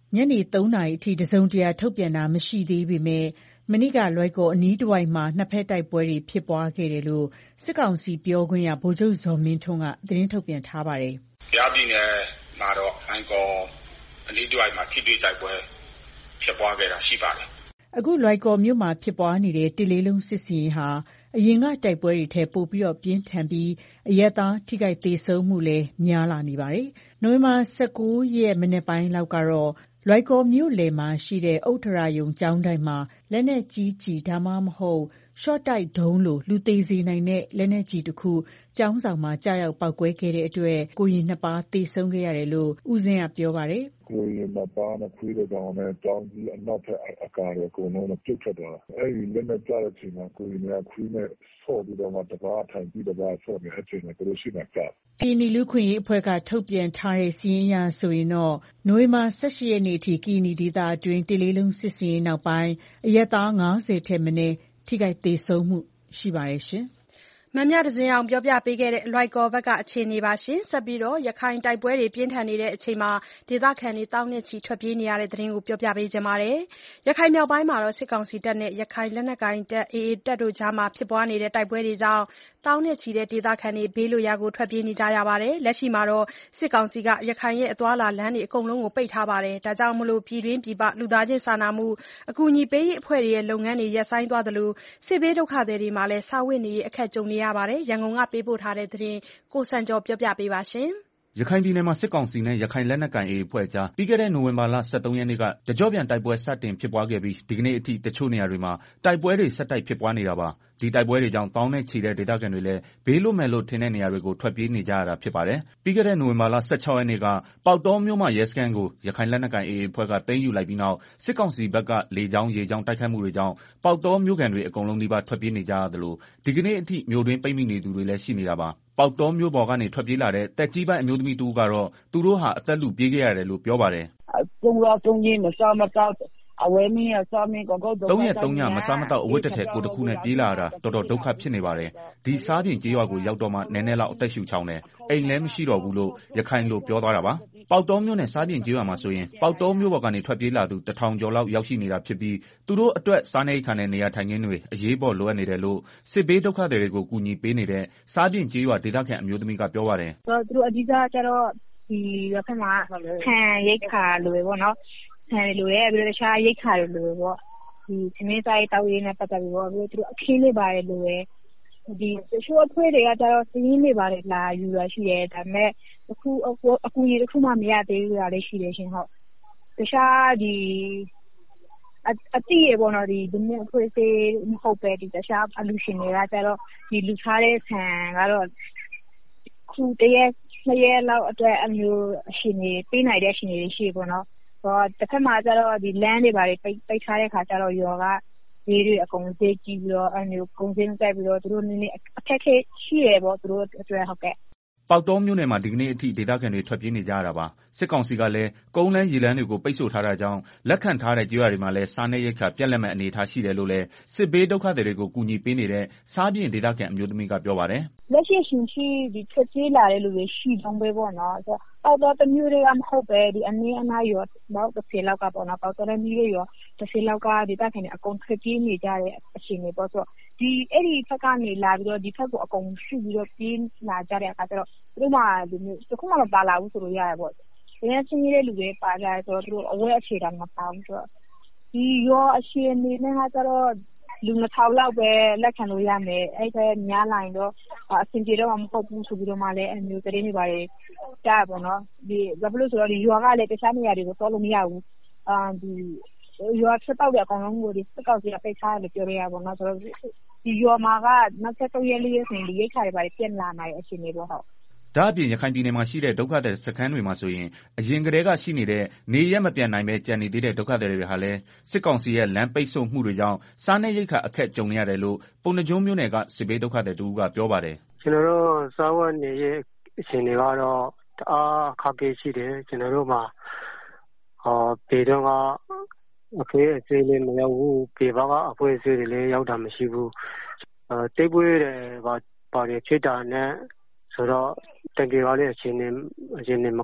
ညနေသုံးနာရီအထိတစုံတရာထုတ်ပြန်တာမရှိသေးပေမဲ့မနေ့ကလွိုင်ကော်အနီးတစ်ဝိုက်မှာနှစ်ဖက်တိုက်ပွဲတွေဖြစ်ပွားခဲ့တယ်လို့စစ်ကောင်စီပြောခွင့်ရဗိုလ်ချုပ်ဇော်မင်းထွန်းကသတင်းထုတ်ပြန်ထားပါတယ်။ကြားပြည်နယ်မှာတော့လွိုင်ကော်အနီးတစ်ဝိုက်မှာထိတွေ့တိုက်ပွဲဖြစ်ပွားခဲ့တာရှိပါတယ်။အခုလွိုင်ကော်မြို့မှာဖြစ်ပွားနေတဲ့တစ်လေးလုံးစစ်စင်ရေးဟာအရင်ကတိုက်ပွဲတွေထက်ပိုပြီးပြင်းထန်ပြီးအရက်သားထိခိုက်သေဆုံးမှုလည်းများလာနေပါတယ်။နိုဝင်ဘာ၁၉ရက်မနေ့ပိုင်းလောက်ကတော့လွိုင်ကော်မြို့လယ်မှာရှိတဲ့ဥထရာယုံကျောင်းတိုင်းမှာလက်နက်ကြီးကျည်ဒါမှမဟုတ်ရှော့တိုက်ဒုံးလိုလူသေးစေနိုင်တဲ့လက်နက်ကြီးတစ်ခုကျောင်းဆောင်မှာကြားရောက်ပောက်ကွဲခဲ့တဲ့အတွက်ကိုရင်နှစ်ပါးသေဆုံးခဲ့ရတယ်လို့ဦးစင်းကပြောပါတယ်။ကိုရင်နှစ်ပါးနဲ့ခွေးတဲ့ကောင်နဲ့ကျောင်းကြီးအနောက်ထပ်အကားတွေအကုန်လုံးပြုတ်ထွက်သွားတာ။အဲဒီလက်နက်ကြတဲ့အချိန်မှာကိုရင်ကခွေးနဲ့ဆော့ပြီးတော့မှတပါးထိုင်ပြီးတပါးဆော့ပြီးအချိန်မှာသူတို့ရှိမှကြာ။ပြည်နီလူခွင့်ရေးအဖွဲ့ကထုတ်ပြန်ထားတဲ့စီးရင်ရဆိုရင်တော့နိုဝင်ဘာ၁၈ရက်နေ့အထိကီနီဒေသအတွင်းတစ်လေးလုံးစစ်စင်ရေးနောက်ပိုင်းအရက်သား၅၀ထက်မနည်းထိခိုက်သေဆုံးမှုရှိပါတယ်ရှင်။မမြတစင်အောင်ပြောပြပေးခဲ့တဲ့လွိုင်ကော်ဘက်ကအခြေအနေပါရှင်။ဆက်ပြီးတော့ရခိုင်တိုက်ပွဲတွေပြင်းထန်နေတဲ့အချိန်မှာဒေသခံတွေတောင်းနဲ့ချီထွက်ပြေးနေရတဲ့သတင်းကိုပြောပြပေးကြပါမယ်။ရခိုင်မြောက်ပိုင်းမှာတော့စစ်ကောင်စီတပ်နဲ့ရခိုင်လက်နက်ကိုင်တပ် အေအေ တပ်တို့ကြားမှာဖြစ်ပွားနေတဲ့တိုက်ပွဲတွေကြောင့်တောင်းနဲ့ချီတဲ့ဒေသခံတွေဘေးလွတ်ရာကိုထွက်ပြေးနေကြရပါတယ်။လက်ရှိမှာတော့စစ်ကောင်စီကရခိုင်ရဲ့အသွားအလာလမ်းတွေအကုန်လုံးကိုပိတ်ထားပါတယ်။ဒါကြောင့်မလို့ပြည်တွင်းပြည်ပလူသားချင်းစာနာမှုအကူအညီပေးရေးအဖွဲ့တွေရဲ့လုပ်ငန်းတွေရပ်ဆိုင်းသွားသလိုစစ်ဘေးဒုက္ခသည်တွေမှာလည်းစာဝတ်နေရေးအခက်ကြုံနေရပါတယ်။ရန်ကုန်ကပေးပို့ထားတဲ့သတင်းကိုစံကျော်ပြောပြပေးပါရှင်။ရခိုင်ပြည်နယ်မှာစစ်ကောင်စီနဲ့ရခိုင်လက်နက်ကိုင် အေအေ အဖွဲ့ကြားပြီးခဲ့တဲ့နိုဝင်ဘာလ၁၃ရက်နေ့ကတကြော့ပြန်တိုက်ပွဲစတင်ဖြစ်ပွားခဲ့ပြီးဒီကနေ့အထိတချို့နေရာတွေမှာတိုက်ပွဲတွေဆက်တိုက်ဖြစ်ပွားနေတာပါ။ဒီတိုက်ပွဲတွေကြောင့်တောင်းနဲ့ချီတဲ့ဒေသခံတွေလည်းဘေးလွတ်မယ်လို့ထင်တဲ့နေရာတွေကိုထွက်ပြေးနေကြရတာဖြစ်ပါတယ်။ပြီးခဲ့တဲ့နိုဝင်ဘာလ၁၆ရက်နေ့ကပေါက်တောမြို့မရဲစခန်းကိုရခိုင်လက်နက်ကိုင် အေအေ အဖွဲ့ကသိမ်းယူလိုက်ပြီးနောက်စစ်ကောင်စီဘက်ကလေကြောင်းရေကြောင်းတိုက်ခိုက်မှုတွေကြောင့်ပေါက်တောမြို့ခံတွေအကုန်လုံးဒီပါထွက်ပြေးနေကြရသလိုဒီကနေ့အထိမြို့တွင်းပိတ်မိနေသူတွေလည်းရှိနေတာပါ။ပေါက်တောမြို့ပေါ်ကနေထွက်ပြေးလာတဲ့တက်ကြီးပိုင်းအမျိုးသမီးတူကတော့သူတို့ဟာအသက်လူပြေးခဲ့ရတယ်လို့ပြောပါတယ်။သုံးရက်သုံးရက်မစားမတောက်အဝဲမင်းအစားမင်းကောကောသုံးရက်သုံးညမစားမတော့အဝတ်တစ်ထည်ကိုတစ်ခုနဲ့ပြေးလာတာတော်တော်ဒုက္ခဖြစ်နေပါတယ်ဒီစားပြင်ကြေးရွာကိုရောက်တော့မှနည်းနည်းလောက်အသက်ရှူချောင်းတယ်အိမ်လည်းမရှိတော့ဘူးလို့ရခိုင်လိုပြောသွားတာပါပေါက်တော်မြို့နယ်စားပြင်ကြေးရွာမှာဆိုရင်ပေါက်တော်မြို့ပေါ်ကနေထွက်ပြေးလာသူတထောင်ကျော်လောက်ရောက်ရှိနေတာဖြစ်ပြီးသူတို့အတွက်စားနေခံတဲ့နေရာထိုင်ခင်းတွေအရေးပေါ်လိုအပ်နေတယ်လို့စစ်ဘေးဒုက္ခသည်တွေကိုကူညီပေးနေတဲ့စားပြင်ကြေးရွာဒေသခံအမျိုးသမီးကပြောပါတယ်သူတို့အဓိကကျတော့ဒီဘက်မှာဆန်ရိတ်ခါလိုပဲပေါ့နော်ဆန်လိုရဲပြီးတော့တခြားရိတ်ခါလိုလိုပေါ့ဒီသမင်းစားတောက်ရင်းနဲ့ပတ်သက်ပြီးတော့ပြီးတော့သူတို့အခင်းလေးပါတယ်လိုပဲဒီချိုးအထွေးတွေကကျတော့စင်းလေးပါတယ်လာယူရရှိတယ်ဒါပေမဲ့အခုအကူကြီးတစ်ခုမှမရသေးဘူးလားရှိတယ်ရှင်ဟုတ်တခြားဒီအတိရပေါ့နော်ဒီဒီမျိုးအထွေးစေးမဟုတ်ပဲဒီတခြားအလူရှင်တွေကကျတော့ဒီလူထားတဲ့ဆန်ကတော့ခုတရက်နှစ်ရက်လောက်အတွက်အမျိုးအရှင်တွေပေးနိုင်တဲ့အရှင်တွေရှိပေါ့နော်ဟောတစ်ခါမှကျတော့ဒီလမ်းတွေပါတယ်ပိတ်ပိတ်ထားတဲ့ခါကျတော့ရောကဒီတွေအကုန်သေးကြည့်ပြီးတော့အမျိုးကုန်စင်းတက်ပြီးတော့သူတို့နည်းနည်းအခက်ခဲရှိရပေါ့သူတို့အတွက်ဟုတ်ကဲ့ပေါက်တော်မြို့နယ်မှာဒီကနေ့အထိဒေသခံတွေထွက်ပြေးနေကြရတာပါစစ်ကောင်စီကလည်းကုန်းလန်းရေလန်းတွေကိုပိတ်ဆို့ထားတာကြောင့်လက်ခံထားတဲ့ကြေးရွာတွေမှာလည်းစားနပ်ရိက္ခာပြတ်လတ်မဲ့အနေအထားရှိတယ်လို့လည်းစစ်ဘေးဒုက္ခသည်တွေကိုကူညီပေးနေတဲ့စားပြင်ဒေသခံအမျိုးသမီးကပြောပါတယ်လက်ရှိရှင်ရှိဒီထွက်ပြေးလာတဲ့လူတွေရှိတော့ပဲပေါ့နော်ဆိုတော့ပေါက်တော်တမျိုးတွေကမဟုတ်ပဲဒီအနည်းအနားရောတော့တစ်ဖက်လောက်ကပေါ့နော်ပေါက်တော်မျိုးတွေရောတစ်ဖက်လောက်ကဒေသခံတွေအကုန်ထွက်ပြေးနေကြတဲ့အချိန်တွေပေါ့ဆိုတော့ဒီအဲ့ဒီဖက်ကနေလာပြီးတော့ဒီဖက်ကိုအကုန်ရှိပြီးတော့ပြေးလာကြတဲ့အခါကျတော့သူတို့မှဒီမျိုးတစ်ခုမှမပါလာဘူးဆိုလို့ရတယ်ပေါ့ဒီနေ့ချင်းကြီးတဲ့လူတွေပါကြဆိုတော့သူတို့အဝဲအခြေတာမပါဘူးဆိုတော့ဒီရောအရှင်နေနဲ့ကကျတော့လူနှစ်ထောင်လောက်ပဲလက်ခံလို့ရမယ်အဲ့ဒါများလာရင်တော့အဆင်ပြေတော့မဟုတ်ဘူးဆိုပြီးတော့မှလည်းအမျိုးသတင်းတွေပါတယ်ကြားပါတော့ဒီဘာဖြစ်လို့ဆိုတော့ဒီရွာကလည်းတခြားနေရာတွေကိုသွားလို့မရဘူးအာဒီရွာဆက်တော့တဲ့အကောင်လုံးကိုဒီစကောက်ကြီးပိတ်ထားတယ်ပြောရရပါတော့ဆိုတော့ဒီရွာမှာကနောက်ဆက်တော့ရဲလေးရဲဆိုရင်ဒီရိတ်ခါတွေပါတယ်ပြက်လာနိုင်အရှင်တွေပေါ့ဟုတ်ဒါအပြင်ရခိုင်ပြည်နယ်မှာရှိတဲ့ဒုက္ခသည်စခန်းတွေမှာဆိုရင်အရင်ကတည်းကရှိနေတဲ့နေရက်မပြန်နိုင်ပဲကြံနေသေးတဲ့ဒုက္ခသည်တွေဟာလည်းစစ်ကောင်စီရဲ့လမ်းပိတ်ဆို့မှုတွေကြောင့်စားနပ်ရိက္ခာအခက်ကြုံနေရတယ်လို့ပုဏ္ဏားကျွန်းမြို့နယ်ကစစ်ဘေးဒုက္ခသည်တူကပြောပါတယ်ကျွန်တော်တို့စားဝတ်နေရေးအခြေအနေကတော့တအားခက်ခဲရှိတယ်ကျွန်တော်တို့မှာဟောပေတော့ကအဖေအသေးလေးမရောက်ဘူးပေပါကအဖွဲအသေးတွေလည်းရောက်တာမရှိဘူးအဲတိတ်ပွေးတယ်ဘာပါတယ်ဖြစ်တာနဲ့ဆိုတော့တကယ်ပါလေအချိန်နဲ့အချိန်နဲ့မကောင်း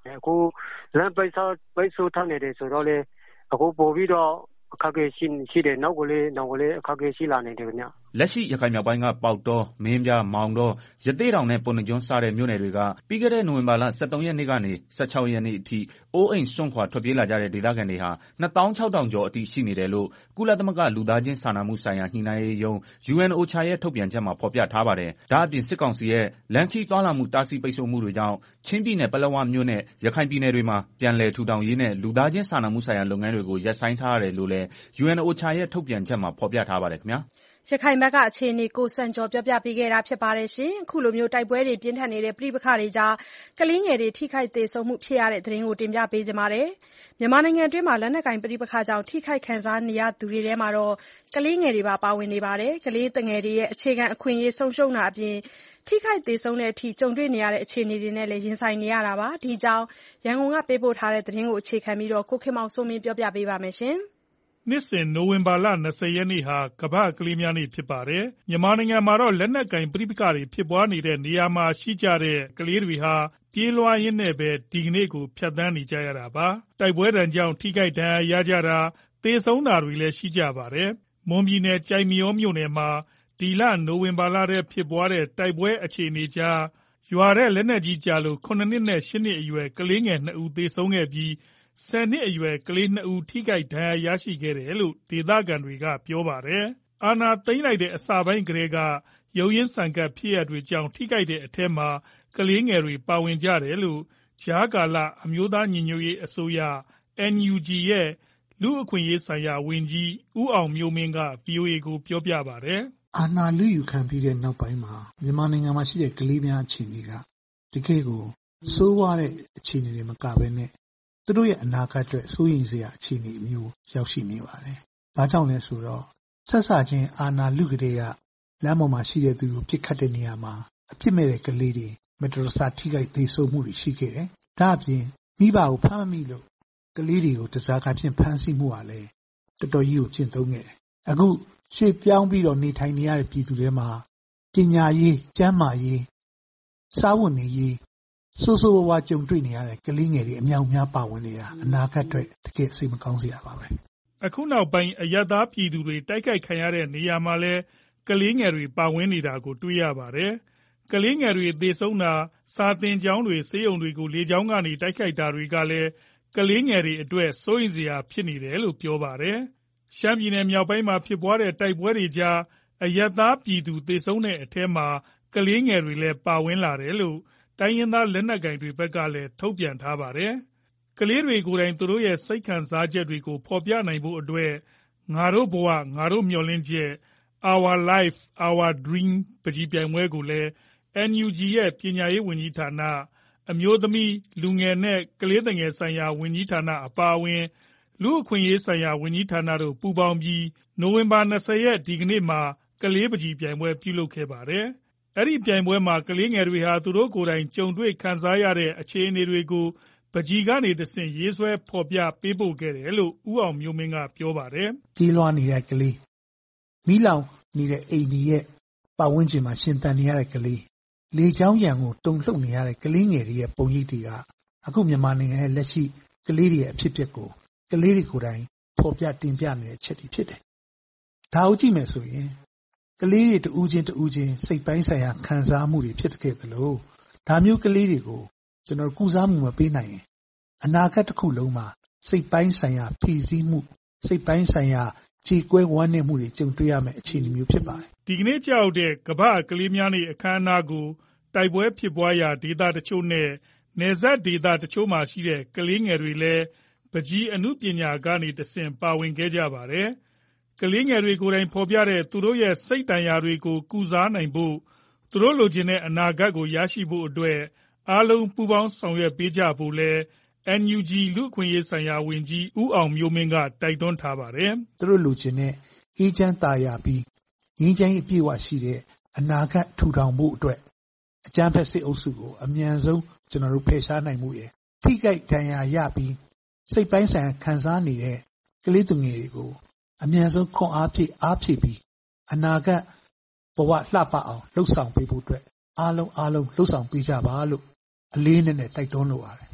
အခုလမ်းပိတ်ဆို့ပိတ်ဆို့ထားနေတယ်ဆိုတော့လေအခုပို့ပြီးတော့အခက်အခဲရှိရှိတယ်နောက်ကလေးနောက်ကလေးအခက်အခဲရှိလာနေတယ်ခင်ဗျလက်ရှိရခိုင်မြောက်ပိုင်းကပေါက်တော်မင်းပြမောင်တော်ရသေးတောင်နဲ့ပုဏ္ဏားကျွန်းစတဲ့မြို့နယ်တွေကပြီးခဲ့တဲ့နိုဝင်ဘာလ十三ရက်နေ့ကနေ十六ရက်နေ့အထိအိုးအိမ်စွန့်ခွာထွက်ပြေးလာကြတဲ့ဒေသခံတွေဟာနှစ်သောင်းခြောက်ထောင်ကျော်အထိရှိနေတယ်လို့ကုလသမဂ္ဂလူသားချင်းစာနာမှုဆိုင်ရာညှိနှိုင်းရေးရုံး ယူအန် အိုချာ ရဲ့ထုတ်ပြန်ချက်မှာဖော်ပြထားပါတယ်။ဒါအပြင်စစ်ကောင်စီရဲ့လမ်းခီးသွားလာမှုတားဆီးပိတ်ဆို့မှုတွေကြောင့်ချင်းပြည်နယ်ပလက်ဝမြို့နဲ့ရခိုင်ပြည်နယ်တွေမှာပြန်လည်ထူထောင်ရေးနဲ့လူသားချင်းစာနာမှုဆိုင်ရာလုပ်ငန်းတွေကိုရပ်ဆိုင်းထားရတယ်လို့လည်း ယူအန် အိုချာ ရဲ့ထုတ်ပြန်ချက်မှာဖော်ပြထားပါတယ်ခင်ဗျာရခိုင်ဘက်ကအခြေအနေကိုစံကျော်ပြောပြပေးခဲ့တာဖြစ်ပါတယ်ရှင်အခုလိုမျိုးတိုက်ပွဲတွေပြင်းထန်နေတဲ့ပြည်ပခါတွေကြားကလေးငယ်တွေထိခိုက်သေးဆုံးမှုဖြစ်ရတဲ့သတင်းကိုတင်ပြပေးကြပါမယ်မြန်မာနိုင်ငံအတွင်းမှာလက်နက်ကင်ပြည်ပခါကြောင့်ထိခိုက်ခံစားနေရသူတွေထဲမှာတော့ကလေးငယ်တွေပါပါဝင်နေပါတယ်ကလေးငယ်တွေရဲ့အခြေခံအခွင့်အရေးဆုံးရှုံးတာအပြင်ထိခိုက်သေးဆုံးတဲ့အထိကြုံတွေ့နေရတဲ့အခြေအနေတွေနဲ့လည်းရင်ဆိုင်နေရတာပါဒီကြောင့်ရန်ကုန်ကပေးပို့ထားတဲ့သတင်းကိုအခြေခံပြီးတော့ကိုခင်မောင်စိုးမင်းပြောပြပေးပါမယ်ရှင်နှစ်စဉ်နိုဝင်ဘာလ၂၀ရက်နေ့ဟာကမ္ဘာ့ကလေးများနေ့ဖြစ်ပါတယ်။မြန်မာနိုင်ငံမှာတော့လက်နက်ကင်ပဋိပက္ခတွေဖြစ်ပွားနေတဲ့နေရာမှာရှိကြတဲ့ကလေးတွေဟာပြေးလွှားရင်းနဲ့ပဲဒီကနေ့ကိုဖြတ်သန်းနေကြရတာပါ။တိုက်ပွဲဒဏ်ကြောင့်ထိခိုက်ဒဏ်ရာရကြတာသေဆုံးတာတွေလည်းရှိကြပါတယ်။မွန်ပြည်နယ်ကြိုက်မရောမြို့နယ်မှာဒီလနိုဝင်ဘာလထဲဖြစ်ပွားတဲ့တိုက်ပွဲအခြေအနေကြားရွာတဲ့လက်နက်ကြီးကျလို့ခုနှစ်နှစ်နဲ့ရှစ်နှစ်အရွယ်ကလေးငယ်နှစ်ဦးသေဆုံးခဲ့ပြီးဆယ်နှစ်အရွယ်ကလေးနှစ်ဦးထိခိုက်ဒဏ်ရာရရှိခဲ့တယ်လို့ဒေသခံတွေကပြောပါတယ်။အာဏာသိမ်းလိုက်တဲ့အစပိုင်းကတည်းကရုန်းရင်းဆန်ခတ်ဖြစ်ရပ်တွေကြောင့်ထိခိုက်တဲ့အထက်မှာကလေးငယ်တွေပါဝင်ကြတယ်လို့ကြားကာလအမျိုးသားညီညွတ်ရေးအစိုးရ အန် ယူ ဂျီ ရဲ့လူ့အခွင့်အရေးဆိုင်ရာဝန်ကြီးဦးအောင်မျိုးမင်းက ဗွီအိုအေ ကိုပြောပြပါတယ်။အာဏာလုယူခံပြီးတဲ့နောက်ပိုင်းမှာမြန်မာနိုင်ငံမှာရှိတဲ့ကလေးများအခြေအနေကတကယ်ကိုစိုးဝါတဲ့အခြေအနေတွေမကဘဲနဲ့သူတို့ရဲ့အနာဂတ်အတွက်စိုးရိမ်စရာအခြေအနေမျိုးရောက်ရှိနေပါတယ်။ဘာကြောင့်လဲဆိုတော့ဆက်ဆချင်းအာဏာလုကလေးကလမ်းပေါ်မှာရှိတဲ့သူကိုပြစ်ခတ်တဲ့နေရာမှာအပြစ်မဲ့တဲ့ကလေးတွေမတော်တဆထိခိုက်သေဆုံးမှုတွေရှိခဲ့တယ်။ဒါအပြင်မိဘကိုဖမ်းမမိလို့ကလေးတွေကိုတစားကဖြင့်ဖမ်းဆီးမှုကလည်းတော်တော်ကြီးကိုကျင့်သုံးခဲ့တယ်။အခုရှေ့ပြောင်းပြီးတော့နေထိုင်နေရတဲ့ပြည်သူတွေမှာပညာရေး၊ကျန်းမာရေး၊စားဝတ်နေရေးဆိုးဆိုးဝါးဝါကြုံတွေ့နေရတဲ့ကလေးငယ်တွေအများများပါဝင်နေတာအနာဂတ်အတွက်တကယ်စိတ်မကောင်းစရာပါပဲအခုနောက်ပိုင်းအရပ်သားပြည်သူတွေတိုက်ခိုက်ခံရတဲ့နေရာမှာလဲကလေးငယ်တွေပါဝင်နေတာကိုတွေ့ရပါတယ်ကလေးငယ်တွေသေဆုံးတာစာသင်ကျောင်းတွေဆေးရုံတွေကိုလေကြောင်းကနေတိုက်ခိုက်တာတွေကလည်းကလေးငယ်တွေအတွက်စိုးရိမ်စရာဖြစ်နေတယ်လို့ပြောပါတယ်ရှမ်းပြည်နယ်မြောက်ပိုင်းမှာဖြစ်ပွားတဲ့တိုက်ပွဲတွေကြားအရပ်သားပြည်သူသေဆုံးတဲ့အထက်မှာကလေးငယ်တွေလည်းပါဝင်လာတယ်လို့တိုင်းရင်းသားလက်နက်ကိုင်တွေဘက်ကလည်းထုတ်ပြန်ထားပါတယ်။ကလေးတွေကိုယ်တိုင်သူတို့ရဲ့စိတ်ခံစားချက်တွေကိုဖော်ပြနိုင်ဖို့အတွက်ငါတို့ဘဝငါတို့မျှော်လင့်ချက် Our Life Our Dream ပကြီးပြိုင်ပွဲကိုလည်း အန် ယူ ဂျီ ရဲ့ပညာရေးဝန်ကြီးဌာနအမျိုးသမီးလူငယ်နဲ့ကလေးသူငယ်ဆိုင်ရာဝန်ကြီးဌာနအပါအဝင်လူ့အခွင့်အရေးဆိုင်ရာဝန်ကြီးဌာနတို့ပူးပေါင်းပြီးနိုဝင်ဘာ၂၀ရက်ဒီကနေ့မှာကလေးပကြီးပြိုင်ပွဲပြုလုပ်ခဲ့ပါတယ်။အဲ့ဒီပြိုင်ပွဲမှာကလေးငယ်တွေဟာသူတို့ကိုယ်တိုင်ကြုံတွေ့ခံစားရတဲ့အခြေအနေတွေကိုပကြီးကနေတဆင့်ရေးဆွဲဖော်ပြပေးပို့ခဲ့တယ်လို့ဦးအောင်မျိုးမင်းကပြောပါတယ်။ကြီးလွှားနေတဲ့ကလေးမိလောင်နေတဲ့အိမ်ကြီးရဲ့ပတ်ဝန်းကျင်မှာရှင်သန်နေရတဲ့ကလေးလေချောင်းရံကိုတုံလှုပ်နေရတဲ့ကလေးငယ်တွေရဲ့ပုံရိပ်တွေကအခုမြန်မာနိုင်ငံရဲ့လက်ရှိကလေးတွေရဲ့အဖြစ်အပျက်ကိုကလေးတွေကိုယ်တိုင်ဖော်ပြတင်ပြနေတဲ့အချက်တွေဖြစ်တယ်။ဒါကိုကြည့်မယ်ဆိုရင်ကလေးတွေတူးချင်းတူးချင်းစိတ်ပိုင်းဆိုင်ရာခံစားမှုတွေဖြစ်ခဲ့သလိုဒါမျိုးကလေးတွေကိုကျွန်တော်ကုစားမှုမပေးနိုင်ရင်အနာဂတ်တစ်ခုလုံးမှာစိတ်ပိုင်းဆိုင်ရာဖိစီးမှုစိတ်ပိုင်းဆိုင်ရာကြေကွဲဝမ်းနည်းမှုတွေကြုံတွေ့ရမယ့်အခြေအနေမျိုးဖြစ်ပါတယ်။ဒီကနေ့ကြောက်တဲ့ကမ္ဘာကလေးများနေ့အခမ်းအနားကိုတိုက်ပွဲဖြစ်ပွားရာဒေသတချို့နဲ့နယ်စပ်ဒေသတချို့မှာရှိတဲ့ကလေးငယ်တွေလည်းပကြီးအမှုပညာကနေတဆင့်ပါဝင်ခဲ့ကြပါတယ်။ကလေးငယ်တွေကိုယ်တိုင်ဖော်ပြတဲ့သူတို့ရဲ့စိတ်တန်ရာတွေကိုကုစားနိုင်ဖို့သူတို့လိုချင်တဲ့အနာဂတ်ကိုရရှိဖို့အတွက်အားလုံးပူးပေါင်းဆောင်ရွက်ပေးကြဖို့လဲ အန် ယူ ဂျီ လူ့အခွင့်အရေးဆိုင်ရာဝန်ကြီးဦးအောင်မျိုးမင်းကတိုက်တွန်းထားပါတယ်။သူတို့လိုချင်တဲ့အေးချမ်းသာယာပြီးငြိမ်းချမ်းရေးအပြည့်အဝရှိတဲ့အနာဂတ်ထူထောင်ဖို့အတွက်အကြမ်းဖက်စစ်အုပ်စုကိုအမြန်ဆုံးကျွန်တော်တို့ဖယ်ရှားနိုင်မှုရယ်ထိခိုက်ဒဏ်ရာရပြီးစိတ်ပိုင်းဆိုင်ရာခံစားနေတဲ့ကလေးသူငယ်တွေကိုအမြန်ဆုံးခွန်အားဖြည့်အားဖြည့်ပြီးအနာဂတ်ဘဝလှပအောင်လှုပ်ဆောင်ပေးဖို့အတွက်အားလုံးအားလုံးလှုပ်ဆောင်ပေးကြပါလို့အလေးနဲ့နဲ့တိုက်တွန်းလိုပါတယ်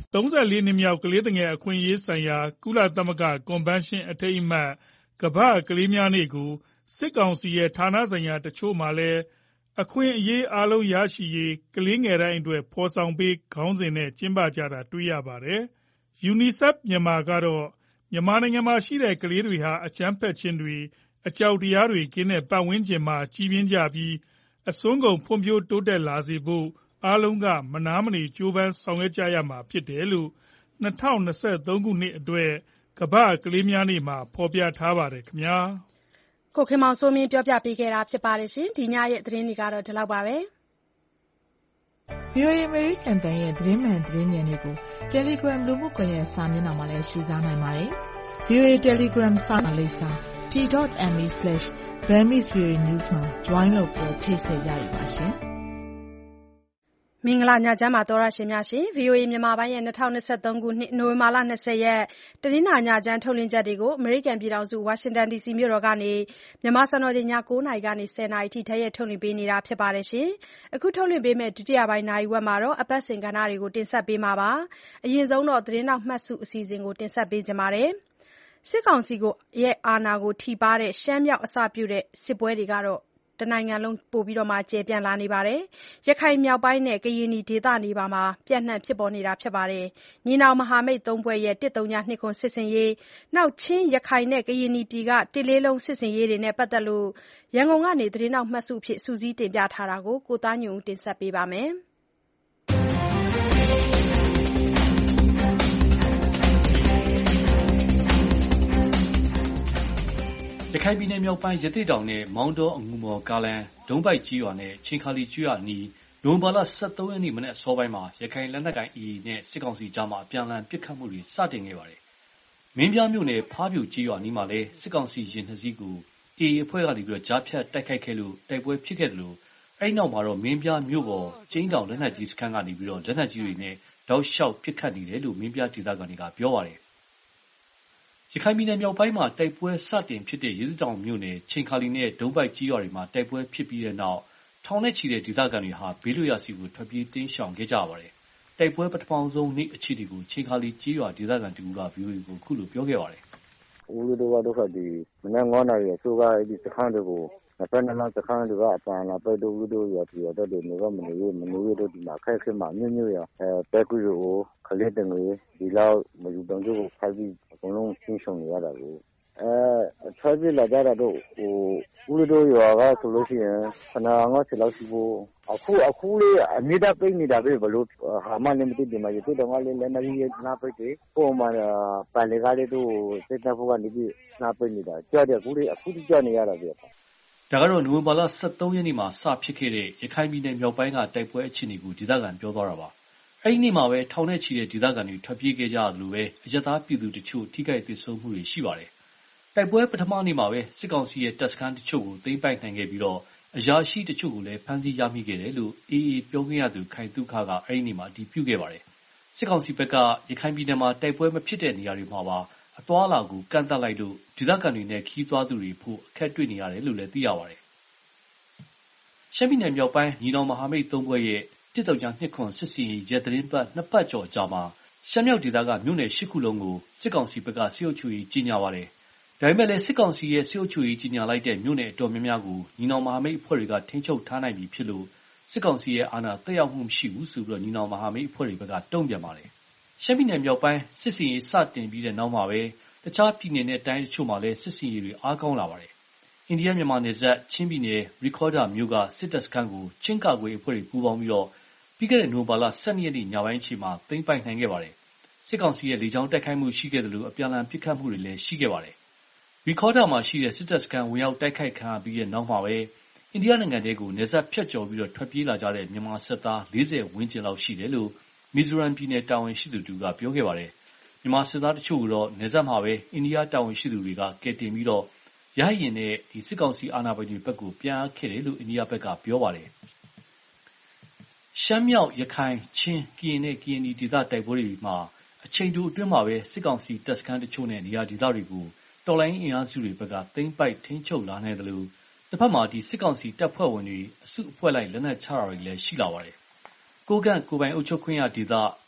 သုံးဆယ်လေးနှစ်မြောက်ကလေးသူငယ်အခွင့်အရေးဆိုင်ရာကုလသမဂ္ဂကွန်ဗင်းရှင်းအထိမ်းအမှတ်ကမ္ဘာ့ကလေးများနေ့ကိုစစ်ကောင်စီရဲ့ဌာနဆိုင်ရာတချို့မှာလည်းအခွင့်အရေးအားလုံးရရှိရေးကလေးငယ်တိုင်းအတွက်ဖော်ဆောင်ပေးခေါင်းစဉ်နဲ့ကျင်းပကြတာတွေ့ရပါတယ်။ UNICEF မြန်မာကတော့မြန်မာနိုင်ငံမှာရှိတဲ့ကလေးတွေဟာအကြမ်းဖက်ခြင်းတွေအကြောက်တရားတွေကင်းတဲ့ပတ်ဝန်းကျင်မှာကြီးပြင်းကြပြီးအစွမ်းကုန်ဖွံ့ဖြိုးတိုးတက်လာစေဖို့အားလုံးကမနားမနေကြိုးပမ်းဆောင်ရွက်ကြရမှာဖြစ်တယ်လို့၂၀၂၃ခုနှစ်အတွက်ကမ္ဘာ့ကလေးများနေ့မှာဖော်ပြထားပါတယ်ခင်ဗျာ။ကိုခင်မောင်စိုးမင်းပြောပြပေးခဲ့တာဖြစ်ပါတယ်ရှင်။ဒီညရဲ့သတင်းတွေကတော့ဒီလောက်ပါပဲ။ဗွီအိုအေ American တန်ရဲ့သတင်းမှန်သတင်းဉာဏ်တွေကို Telegram လူမှုကွန်ရက်စာမျက်နှာမှာလည်းရှုစားနိုင်ပါတယ်။ ဗွီအိုအေ Telegram စာမျက်နှာလိပ်စာ t dot m e slash burmese voa news မှာ join လုပ်ပြီးချိတ်ဆက်ရပါရှင်။မင်္ဂလာညချမ်းပါသောရရှင်များရှင် ဗီအိုအေ မြန်မာပိုင်းရဲ့၂၀၂၃ခုနှစ်နိုဝင်ဘာလ၂၀ရက်တနင်္လာညချမ်းထုတ်လွှင့်ချက်တွေကိုအမေရိကန်ပြည်ထောင်စုဝါရှင်တန်ဒီစီမြို့တော်ကနေမြန်မာစံတော်ချိန်ည၉နာရီကနေ၁၀နာရီထိထက်ရက်ထုတ်လွှင့်ပေးနေတာဖြစ်ပါတယ်ရှင်။အခုထုတ်လွှင့်ပေးမယ့်ဒုတိယပိုင်းနာရီဝက်မှာတော့အပတ်စဉ်ကဏ္ဍတွေကိုတင်ဆက်ပေးမှာပါ။အရင်ဆုံးတော့သတင်းနောက်မှတ်စုအစီအစဉ်ကိုတင်ဆက်ပေးကြပါမယ်။စစ်ကောင်စီရဲ့အာဏာကိုထိပါတဲ့ရှမ်းမြောက်အစပြုတဲ့စစ်ပွဲတွေကတော့တနိုင်ငံလုံးပိုပြီးတော့မှကျယ်ပြန့်လာနေပါတယ်။ရခိုင်မြောက်ပိုင်းနဲ့ကရင်နီဒေသနေပါမှာပြန့်နှံ့ဖြစ်ပေါ်နေတာဖြစ်ပါတယ်။ညီနောင်မဟာမိတ်သုံးဖွဲ့ရဲ့တစ်သုံးညနှစ်ခွန်စစ်စင်ရေးနောက်ချင်းရခိုင်နဲ့ကရင်နီပြည်ကတစ်လေးလုံးစစ်စင်ရေးတွေနဲ့ပတ်သက်လို့ရန်ကုန်ကနေသတင်းနောက်မှတ်စုဖြစ်စူးစီးတင်ပြထားတာကိုကိုသားညွန့်ဦးတင်ဆက်ပေးပါမယ်။ရခိုင်ပြည်နယ်မြောက်ပိုင်းရသေ့တောင်နဲ့မောင်းတောအငူမော်ကားလန်ဒုံးပိုက်ကြီးရွာနဲ့ချင်းခါလီကျွော်နီနိုဝင်ဘာလ၁၃ရက်နေ့မနေ့အစောပိုင်းမှာရခိုင်လက်နက်ကိုင် အေအေ နဲ့စစ်ကောင်စီကြားမှာအပြန်အလှန်ပစ်ခတ်မှုတွေစတင်ခဲ့ပါတယ်။မင်းပြားမြို့နယ်ဖားပြူကြီးရွာနီးမှာလည်းစစ်ကောင်စီရင်နှစ်စီးကို အေအေ အဖွဲ့ကနေပြီးကြားဖြတ်တိုက်ခိုက်ခဲ့လို့တိုက်ပွဲဖြစ်ခဲ့တယ်လို့အဲဒီနောက်မှာတော့မင်းပြားမြို့ပေါ်ကျင်းတောင်လက်နက်ကြီးစခန်းကနေပြီးတော့လက်နက်ကြီးတွေနဲ့တောက်လျှောက်ပစ်ခတ်နေတယ်လို့မင်းပြားဒေသခံတွေကပြောပါတယ်။ရခိုင်ပြည်နယ်မြောက်ပိုင်းမှာတိုက်ပွဲစတင်ဖြစ်တဲ့ရသေ့တောင်မြို့နယ်ချင်းခါလီနဲ့ဒုံးပိုက်ကြီးရွာတွေမှာတိုက်ပွဲဖြစ်ပြီးတဲ့နောက်ထောင်နဲ့ချီတဲ့ဒေသခံတွေဟာဘေးလွတ်ရာဆီကိုထွက်ပြေးတိမ်းရှောင်ခဲ့ကြပါတယ်။တိုက်ပွဲပထမဆုံးနေ့အခြေအနေကိုချင်းခါလီကြီးရွာဒေသခံတူက ဗီအိုအေကိုခုလိုပြောခဲ့ပါတယ်။ဦးလေးတို့ကတော့ဒီမနေ့ငါးနာရီအစိုးရဒီစခန်းတွေကိုနှစ်ဖက်နှစ်လစခန်းတွေကအပန်လာပဲတို့ဦးတို့ရပြည်တော့ဒီနေကမနေရမနေရတို့ဒီမှာခက်ခဲမှမြို့မြို့ရအဲပဲကူကိုခလေးတငွေဒီလောက်မယူတောင်တို့ကိုဖိုက်ပြီးအကုန်လုံးရှင်းရှုံနေရတာကိုအဲဆွဲပြလာကြတာတော့ဟိုဦးတို့ရွာကဆိုလို့ရှိရင်ခဏငါးချက်လောက်ရှိဖို့အခုအခုလေးအမြင့်တက်ပိနေတာပဲဘလို့ဟာမလည်းမသိဒီမှာရတော့ငါလည်းလည်းမကြီးနာပိတ်တယ်ပုံမှန်ပန်လေကားလေးတို့စိတ်သက်ဖို့ကနေပြီးနာပိတ်နေတာကြောက်တယ်အခုလေးအခုကြောက်နေရတာပဲဒါကတော့နိုဝင်ဘာလ၁၃ရက်နေ့မှာစဖြစ်ခဲ့တဲ့ရခိုင်ပြည်နယ်မြောက်ပိုင်းကတိုက်ပွဲအခြေအနေကိုဒေသခံပြောသွားတာပါ။အဲဒီနေ့မှာပဲထောင်နဲ့ချီတဲ့ဒေသခံတွေထွက်ပြေးခဲ့ကြတယ်လို့ပဲအရက်သားပြည်သူတချို့ထိခိုက်ဒေဆုံးမှုတွေရှိပါတယ်။တိုက်ပွဲပထမနေ့မှာပဲစစ်ကောင်စီရဲ့တပ်စခန်းတချို့ကိုသိမ်းပိုက်နိုင်ခဲ့ပြီးတော့အရာရှိတချို့ကိုလည်းဖမ်းဆီးရမိခဲ့တယ်လို့အေအေပြောခွင့်ရသူခိုင်သုခကအဲဒီနေ့မှာအတည်ပြုခဲ့ပါတယ်။စစ်ကောင်စီဘက်ကရခိုင်ပြည်နယ်မှာတိုက်ပွဲမဖြစ်တဲ့နေရာတွေမှာပါအသွားအလာကိုကန့်သတ်လိုက်လို့ဒေသခံတွေနဲ့ခီးသွားသူတွေဖို့အခက်တွေ့နေရတယ်လို့လည်းသိရပါတယ်။ရှမ်းပြည်နယ်မြောက်ပိုင်းညီနောင်မဟာမိတ်သုံးဖွဲ့ရဲ့တစ်တောင်ကြားနှစ်ခွန်စစ်စင်ရေးရသတင်းပတ်နှစ်ပတ်ကျော်ကြာမှာရှမ်းမြောက်ဒေသကမြို့နယ်ရှစ်ခုလုံးကိုစစ်ကောင်စီဘက်ကစစ်အုပ်ချုပ်ရေးကြီးညာပါတယ်။ဒါပေမဲ့လည်းစစ်ကောင်စီရဲ့စစ်အုပ်ချုပ်ရေးကြီးညာလိုက်တဲ့မြို့နယ်အတော်များများကိုညီနောင်မဟာမိတ်အဖွဲ့တွေကထိန်းချုပ်ထားနိုင်ပြီဖြစ်လို့စစ်ကောင်စီရဲ့အာဏာသက်ရောက်မှုမရှိဘူးဆိုပြီးညီနောင်မဟာမိတ်အဖွဲ့တွေဘက်ကတုံ့ပြန်ပါတယ်။ရှမ်းပြည်နယ်မြောက်ပိုင်းစစ်စင်ရေးစတင်ပြီးတဲ့နောက်မှာပဲတခြားပြည်နယ်နဲ့တိုင်းတချို့မှာလည်းစစ်စင်ရေးတွေအားကောင်းလာပါတယ်။အိန္ဒိယမြန်မာနယ်စပ်ချင်းပြည်နယ်ရီခေါ်ဒါမြို့ကစစ်တပ်စခန်းကိုချင်းကာကွယ်အဖွဲ့တွေပူးပေါင်းပြီးတော့ပြီးခဲ့တဲ့နိုဝင်ဘာလ၁၂ရက်နေ့ညပိုင်းချိန်မှာသိမ်းပိုက်နိုင်ခဲ့ပါတယ်။စစ်ကောင်စီရဲ့လေကြောင်းတိုက်ခိုက်မှုရှိခဲ့တယ်လို့အပြန်အလှန်ပစ်ခတ်မှုတွေလည်းရှိခဲ့ပါတယ်။ရီခေါ်ဒါမှာရှိတဲ့စစ်တပ်စခန်းဝင်ရောက်တိုက်ခိုက်ခံရပြီးတဲ့နောက်မှာပဲအိန္ဒိယနိုင်ငံတဲကိုနယ်စပ်ဖြတ်ကျော်ပြီးတော့ထွက်ပြေးလာကြတဲ့မြန်မာစစ်သား၄၀ဝန်းကျင်လောက်ရှိတယ်လို့မီဇိုရမ်ပြည်နယ်တာဝန်ရှိသူတူကပြောခဲ့ပါတယ်။မြန်မာစစ်သားတချို့ကတော့နယ်စပ်မှာပဲအိန္ဒိယတာဝန်ရှိသူတွေကကယ်တင်ပြီးတော့ရဟရင်နဲ့ဒီစစ်ကောင်စီအာဏာပိုင်တွေဘက်ကိုပြန်အားခဲ့တယ်လို့အိန္ဒိယဘက်ကပြောပါတယ်။ရှမ်းမြောက်ရခိုင်ချင်းကရင်နဲ့ကရင်နီဒေသတိုက်ပွဲတွေမှာအချိန်တိုအတွင်းမှာပဲစစ်ကောင်စီတပ်စခန်းတချို့နဲ့နေရာဒေသတွေကိုတော်လိုင်းအင်အားစုတွေဘက်ကသိမ်းပိုက်ထိန်းချုပ်လာနိုင်တယ်လို့တစ်ဖက်မှာဒီစစ်ကောင်စီတပ်ဖွဲ့ဝင်တွေအစုအဖွဲ့လိုက်လက်နက်ချတာတွေလည်းရှိလာပါတယ်။ကိုကန့်ကိုပိုင်အုပ်ချုပ်ခွင့်ရဒေသ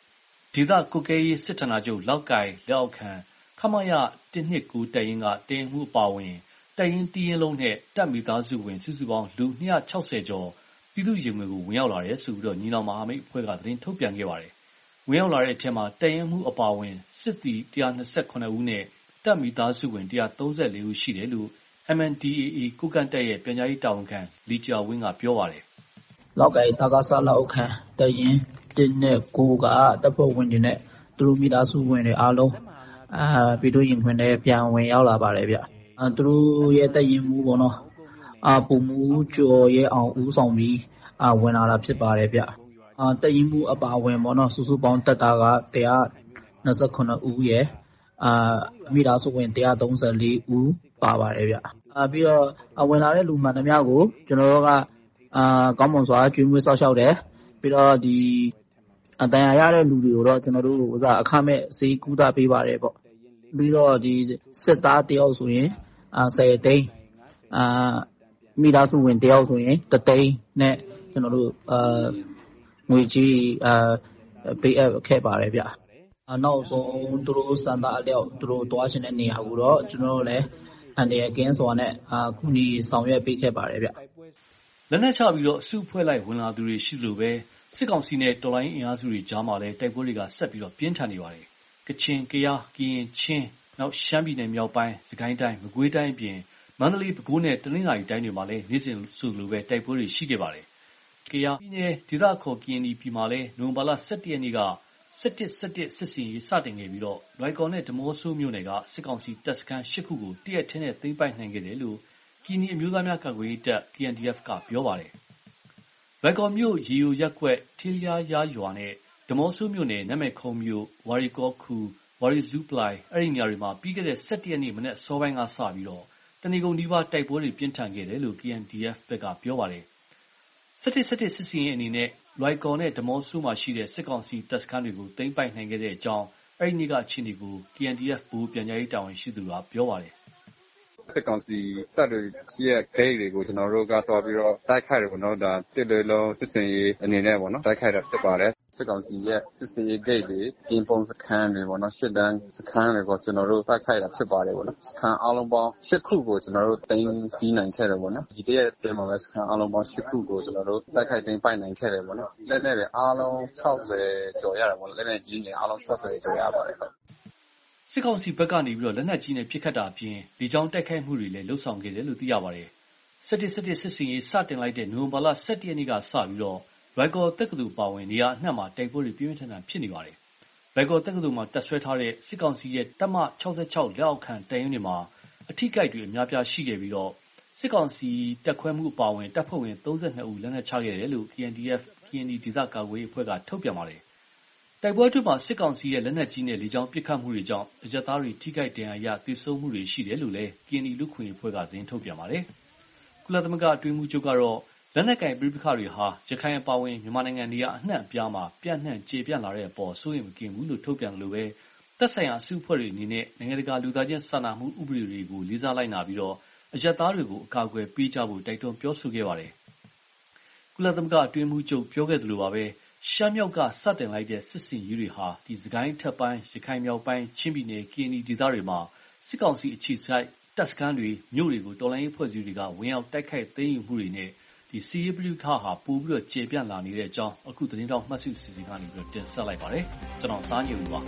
ဒေသကွပ်ကဲရေးစစ်ဌာနချုပ်လောက်ကိုင်လက်အောက်ခံခမရတစ်နှစ်ကူတပ်ရင်းကတည်မှုအပါဝင်တပ်ရင်းတီးရင်လုံးနဲ့တပ်မိသားစုဝင်စုစုပေါင်းလူနှစ်ရာခြောက်ဆယ်ကျော်ပြည်သူ့ရင်ဝင်ကိုဝင်ရောက်လာတယ်ဆိုပြီးတော့ညီနောင်မဟာမိတ်အဖွဲ့ကသတင်းထုတ်ပြန်ခဲ့ပါတယ်။ဝင်ရောက်လာတဲ့အထက်မှာတပ်ရင်းမှုအပါဝင်စစ်သည်တစ်ရာနှစ်ဆယ့်ခုနှစ်ဦးနဲ့တပ်မိသားစုဝင်တစ်ရာသုံးဆယ်လေးဦးရှိတယ်လို့ M N D A A ကိုကန့်တပ်ရဲ့ပြန်ကြားရေးတာဝန်ခံလီဂျာဝင်းကပြောပါတယ်။လောက်ကိုင်တာကာဆာလောက်ခံတပ်ရင်းတစ်နဲ့ကိုကတပ်ဖွဲ့ဝင်တွေနဲ့သူတို့မိသားစုဝင်တွေအားလုံးအာပြည်သူ့ရင်ခွင်ထဲပြန်ဝင်ရောက်လာပါတယ်ဗျ။အဲသူတို့ရဲ့တပ်ရင်းမှုပေါ့နော်။အာပုံမှုကျော်ရဲ့အောင်ဦးဆောင်ပြီးအာဝင်လာတာဖြစ်ပါတယ်ဗျ။အာတပ်ရင်းမှုအပါဝင်ပေါ့နော်စုစုပေါင်းတပ်သားကတစ်ရာနှစ်ဆယ့်ခုနှစ်ဦးရဲ့အာမိသားစုဝင်တစ်ရာသုံးဆယ်လေးဦးပါပါတယ်ဗျ။အာပြီးတော့ဝင်လာတဲ့လူမှန်သမျှကိုကျွန်တော်တို့ကအာကောင်းမွန်စွာကျွေးမွေးစောင့်ရှောက်တယ်ပြီးတော့ဒီအတန်ရရတဲ့လူတွေကိုတော့ကျွန်တော်တို့ဥစားအခမဲ့ဈေးကူးတာပေးပါတယ်ပေါ့ပြီးတော့ဒီစစ်သားတယောက်ဆိုရင်အာဆယ်သိန်းအာမိသားစုဝင်တယောက်ဆိုရင်တသိန်းနဲ့ကျွန်တော်တို့အာငွေကြီးအာပေးအပ်ခဲ့ပါတယ်ဗျအနောက်ဆုံးသူတို့စံသားအလျောက်သူတို့တွားချင်တဲ့နေရာကိုတော့ကျွန်တော်တို့လည်းအန်ဒီရဲ့ကင်းစွာနဲ့အာခုနီဆောင်ရွက်ပေးခဲ့ပါတယ်ဗျလက်နက်ချပြီးတော့အစုဖွဲ့လိုက်ဝင်လာသူတွေရှိလို့ပဲစစ်ကောင်စီနဲ့တော်လိုင်းအင်အားစုတွေကြားမှာလည်းတိုက်ပွဲတွေကဆက်ပြီးတော့ပြင်းထန်နေပါတယ်။ကချင်၊ကယား၊ကရင်၊ချင်းနောက်ရှမ်းပြည်နယ်မြောက်ပိုင်း၊စကိုင်းတိုင်း၊မကွေးတိုင်းအပြင်မန္တလေး၊ပဲခူးနဲ့တနင်္သာရီတိုင်းတွေမှာလည်းနေ့စဉ်ဆိုလိုပဲတိုက်ပွဲတွေရှိခဲ့ပါတယ်။ကယားပြည်နယ်ဒေသခေါ်ကရင်ပြည်မှာလည်းနိုဝင်ဘာလ၁၁ရက်နေ့က၁၁ ၁၁စစ်စင်ရေးစတင်ခဲ့ပြီးတော့လွိုင်ကော်နဲ့ဒီမော့ဆိုမြို့နယ်ကစစ်ကောင်စီတပ်စခန်း၈ခုကိုတရက်ထဲနဲ့သိမ်းပိုက်နိုင်ခဲ့တယ်လို့ကရင်အမျိုးသားများကာကွယ်ရေးတပ် K N D F ကပြောပါတယ်။လွိုင်ကော်မြို့ရေယိုရပ်ကွက်ထီလျားရားရွာနဲ့ဒီမော့ဆိုမြို့နယ်နတ်မယ်ခုံမြို့ဝါရီကောခူဝါရီဇူပလိုင်အဲ့ဒီနေရာတွေမှာပြီးခဲ့တဲ့၁၁ရက်နေ့မနေ့စောပိုင်းကစပြီးတော့တနေကုန်ဒီပါတိုက်ပွဲတွေပြင်းထန်ခဲ့တယ်လို့ K N D F ဘက်ကပြောပါတယ်။၁၁ ၁၁စစ်စင်ရေးအနေနဲ့လွိုင်ကော်နဲ့ဒီမော့ဆိုမှာရှိတဲ့စစ်ကောင်စီတပ်စခန်းတွေကိုသိမ်းပိုက်နိုင်ခဲ့တဲ့အကြောင်းအဲ့ဒီနေ့ကအခြေအနေကို K N D F ဘူပြန်ကြားရေးတာဝန်ရှိသူကပြောပါတယ်။စစ်ကောင်စီတပ်တွေရဲ့ဂိတ်တွေကိုကျွန်တော်တို့ကသွားပြီးတော့တိုက်ခိုက်တယ်ပေါ့နော်ဒါတစ်လေးလုံးစစ်စင်ရေးအနေနဲ့ပေါ့နော်တိုက်ခိုက်တာဖြစ်ပါတယ်စစ်ကောင်စီရဲ့စစ်စင်ရေးဂိတ်တွေကင်းပုံစခန်းတွေပေါ့နော်ရှစ်တန်းစခန်းတွေကိုကျွန်တော်တို့တိုက်ခိုက်တာဖြစ်ပါတယ်ပေါ့နော်စခန်းအလုံးပေါင်း၈ခုကိုကျွန်တော်တို့တင်စီးနိုင်ခဲ့တယ်ပေါ့နော်ဒီတရက်တည်းမှာပဲစခန်းအလုံးပေါင်း၈ခုကိုကျွန်တော်တို့တိုက်ခိုက်တင်ပိုက်နိုင်ခဲ့တယ်ပေါ့နော်လက်နဲ့တွေအားလုံး၆၀ကျော်ရတယ်ပေါ့လက်နဲ့ကြီးနေအားလုံး၆၀ကျော်ရပါတယ်ဟုတ်စစ်ကောင်စီဘက်ကနေပြီးတော့လက်နက်ကြီးနဲ့ပစ်ခတ်တာအပြင်လေကြောင်းတိုက်ခိုက်မှုတွေလည်းလှုပ်ဆောင်ခဲ့တယ်လို့သိရပါတယ်။၁၁ ၁၁စစ်စင်ရေးစတင်လိုက်တဲ့နိုဝင်ဘာလ၁၁ရက်နေ့ကစပြီးတော့လွိုင်ကော်တက္ကသိုလ်ပါဝင်နေရာအနှံ့မှာတိုက်ပွဲတွေပြင်းထန်ထန်ဖြစ်နေပါတယ်။လွိုင်ကော်တက္ကသိုလ်မှာတပ်ဆွဲထားတဲ့စစ်ကောင်စီရဲ့တပ်မ၆၆လက်အောက်ခံတပ်ရင်းတွေမှာအထိကိတွေအများပြားရှိခဲ့ပြီးတော့စစ်ကောင်စီတပ်ခွဲမှုအပါဝင်တပ်ဖွဲ့ဝင်၃၂ဦးလက်နက်ချခဲ့တယ်လို့ K N D F K N D ဒေသကာကွယ်ရေးအဖွဲ့ကထုတ်ပြန်ပါတယ်။တိုက်ပွဲအတွင်းမှာစစ်ကောင်စီရဲ့လက်နက်ကြီးနဲ့လေကြောင်းပစ်ခတ်မှုတွေကြောင့်အရပ်သားတွေထိခိုက်ဒဏ်ရာရသေဆုံးမှုတွေရှိတယ်လို့လည်း K N D လူ့ခွင့်အဖွဲ့ကသတင်းထုတ်ပြန်ပါတယ်။ကုလသမဂ္ဂအတွင်းမှုချုပ်ကတော့လက်နက်ကင်ပြည်ပခါတွေဟာရခိုင်အပါဝင်မြန်မာနိုင်ငံတွေကအနှံ့အပြားမှာပြန့်နှံ့ကျေပြန့်လာတဲ့အပေါ်စိုးရိမ်မကင်းဘူးလို့ထုတ်ပြန်လို့ပဲသက်ဆိုင်ရာအစုအဖွဲ့တွေအနေနဲ့နိုင်ငံတကာလူသားချင်းစာနာမှုဥပဒေတွေကိုလေးစားလိုက်နာပြီးတော့အရပ်သားတွေကိုအကာအကွယ်ပေးကြဖို့တိုက်တွန်းပြောဆိုခဲ့ပါတယ်။ကုလသမဂ္ဂအတွင်းမှုချုပ်ပြောခဲ့သလိုပါပဲရှမ်းမြောက်ကစတင်လိုက်တဲ့စစ်စင်ရေးတွေဟာဒီစကိုင်းထက်ပိုင်းရခိုင်မြောက်ပိုင်းချင်းပြည်နယ်ကရင်ဒေသတွေမှာစစ်ကောင်စီအခြေစိုက်တပ်စခန်းတွေမြို့တွေကိုတော်လှန်ရေးဖွဲ့စည်းတွေကဝင်ရောက်တိုက်ခိုက်သိမ်းယူမှုတွေနဲ့ဒီစီးပလူခါဟာပို့ပြီးတော့ကျေပြန့်လာနေတဲ့အကြောင်းအခုသတင်းတော်မှတ်စုစီစဉ်ကနေပြီးတော့တင်ဆက်လိုက်ပါတယ်ကျွန်တော်သားညူပါ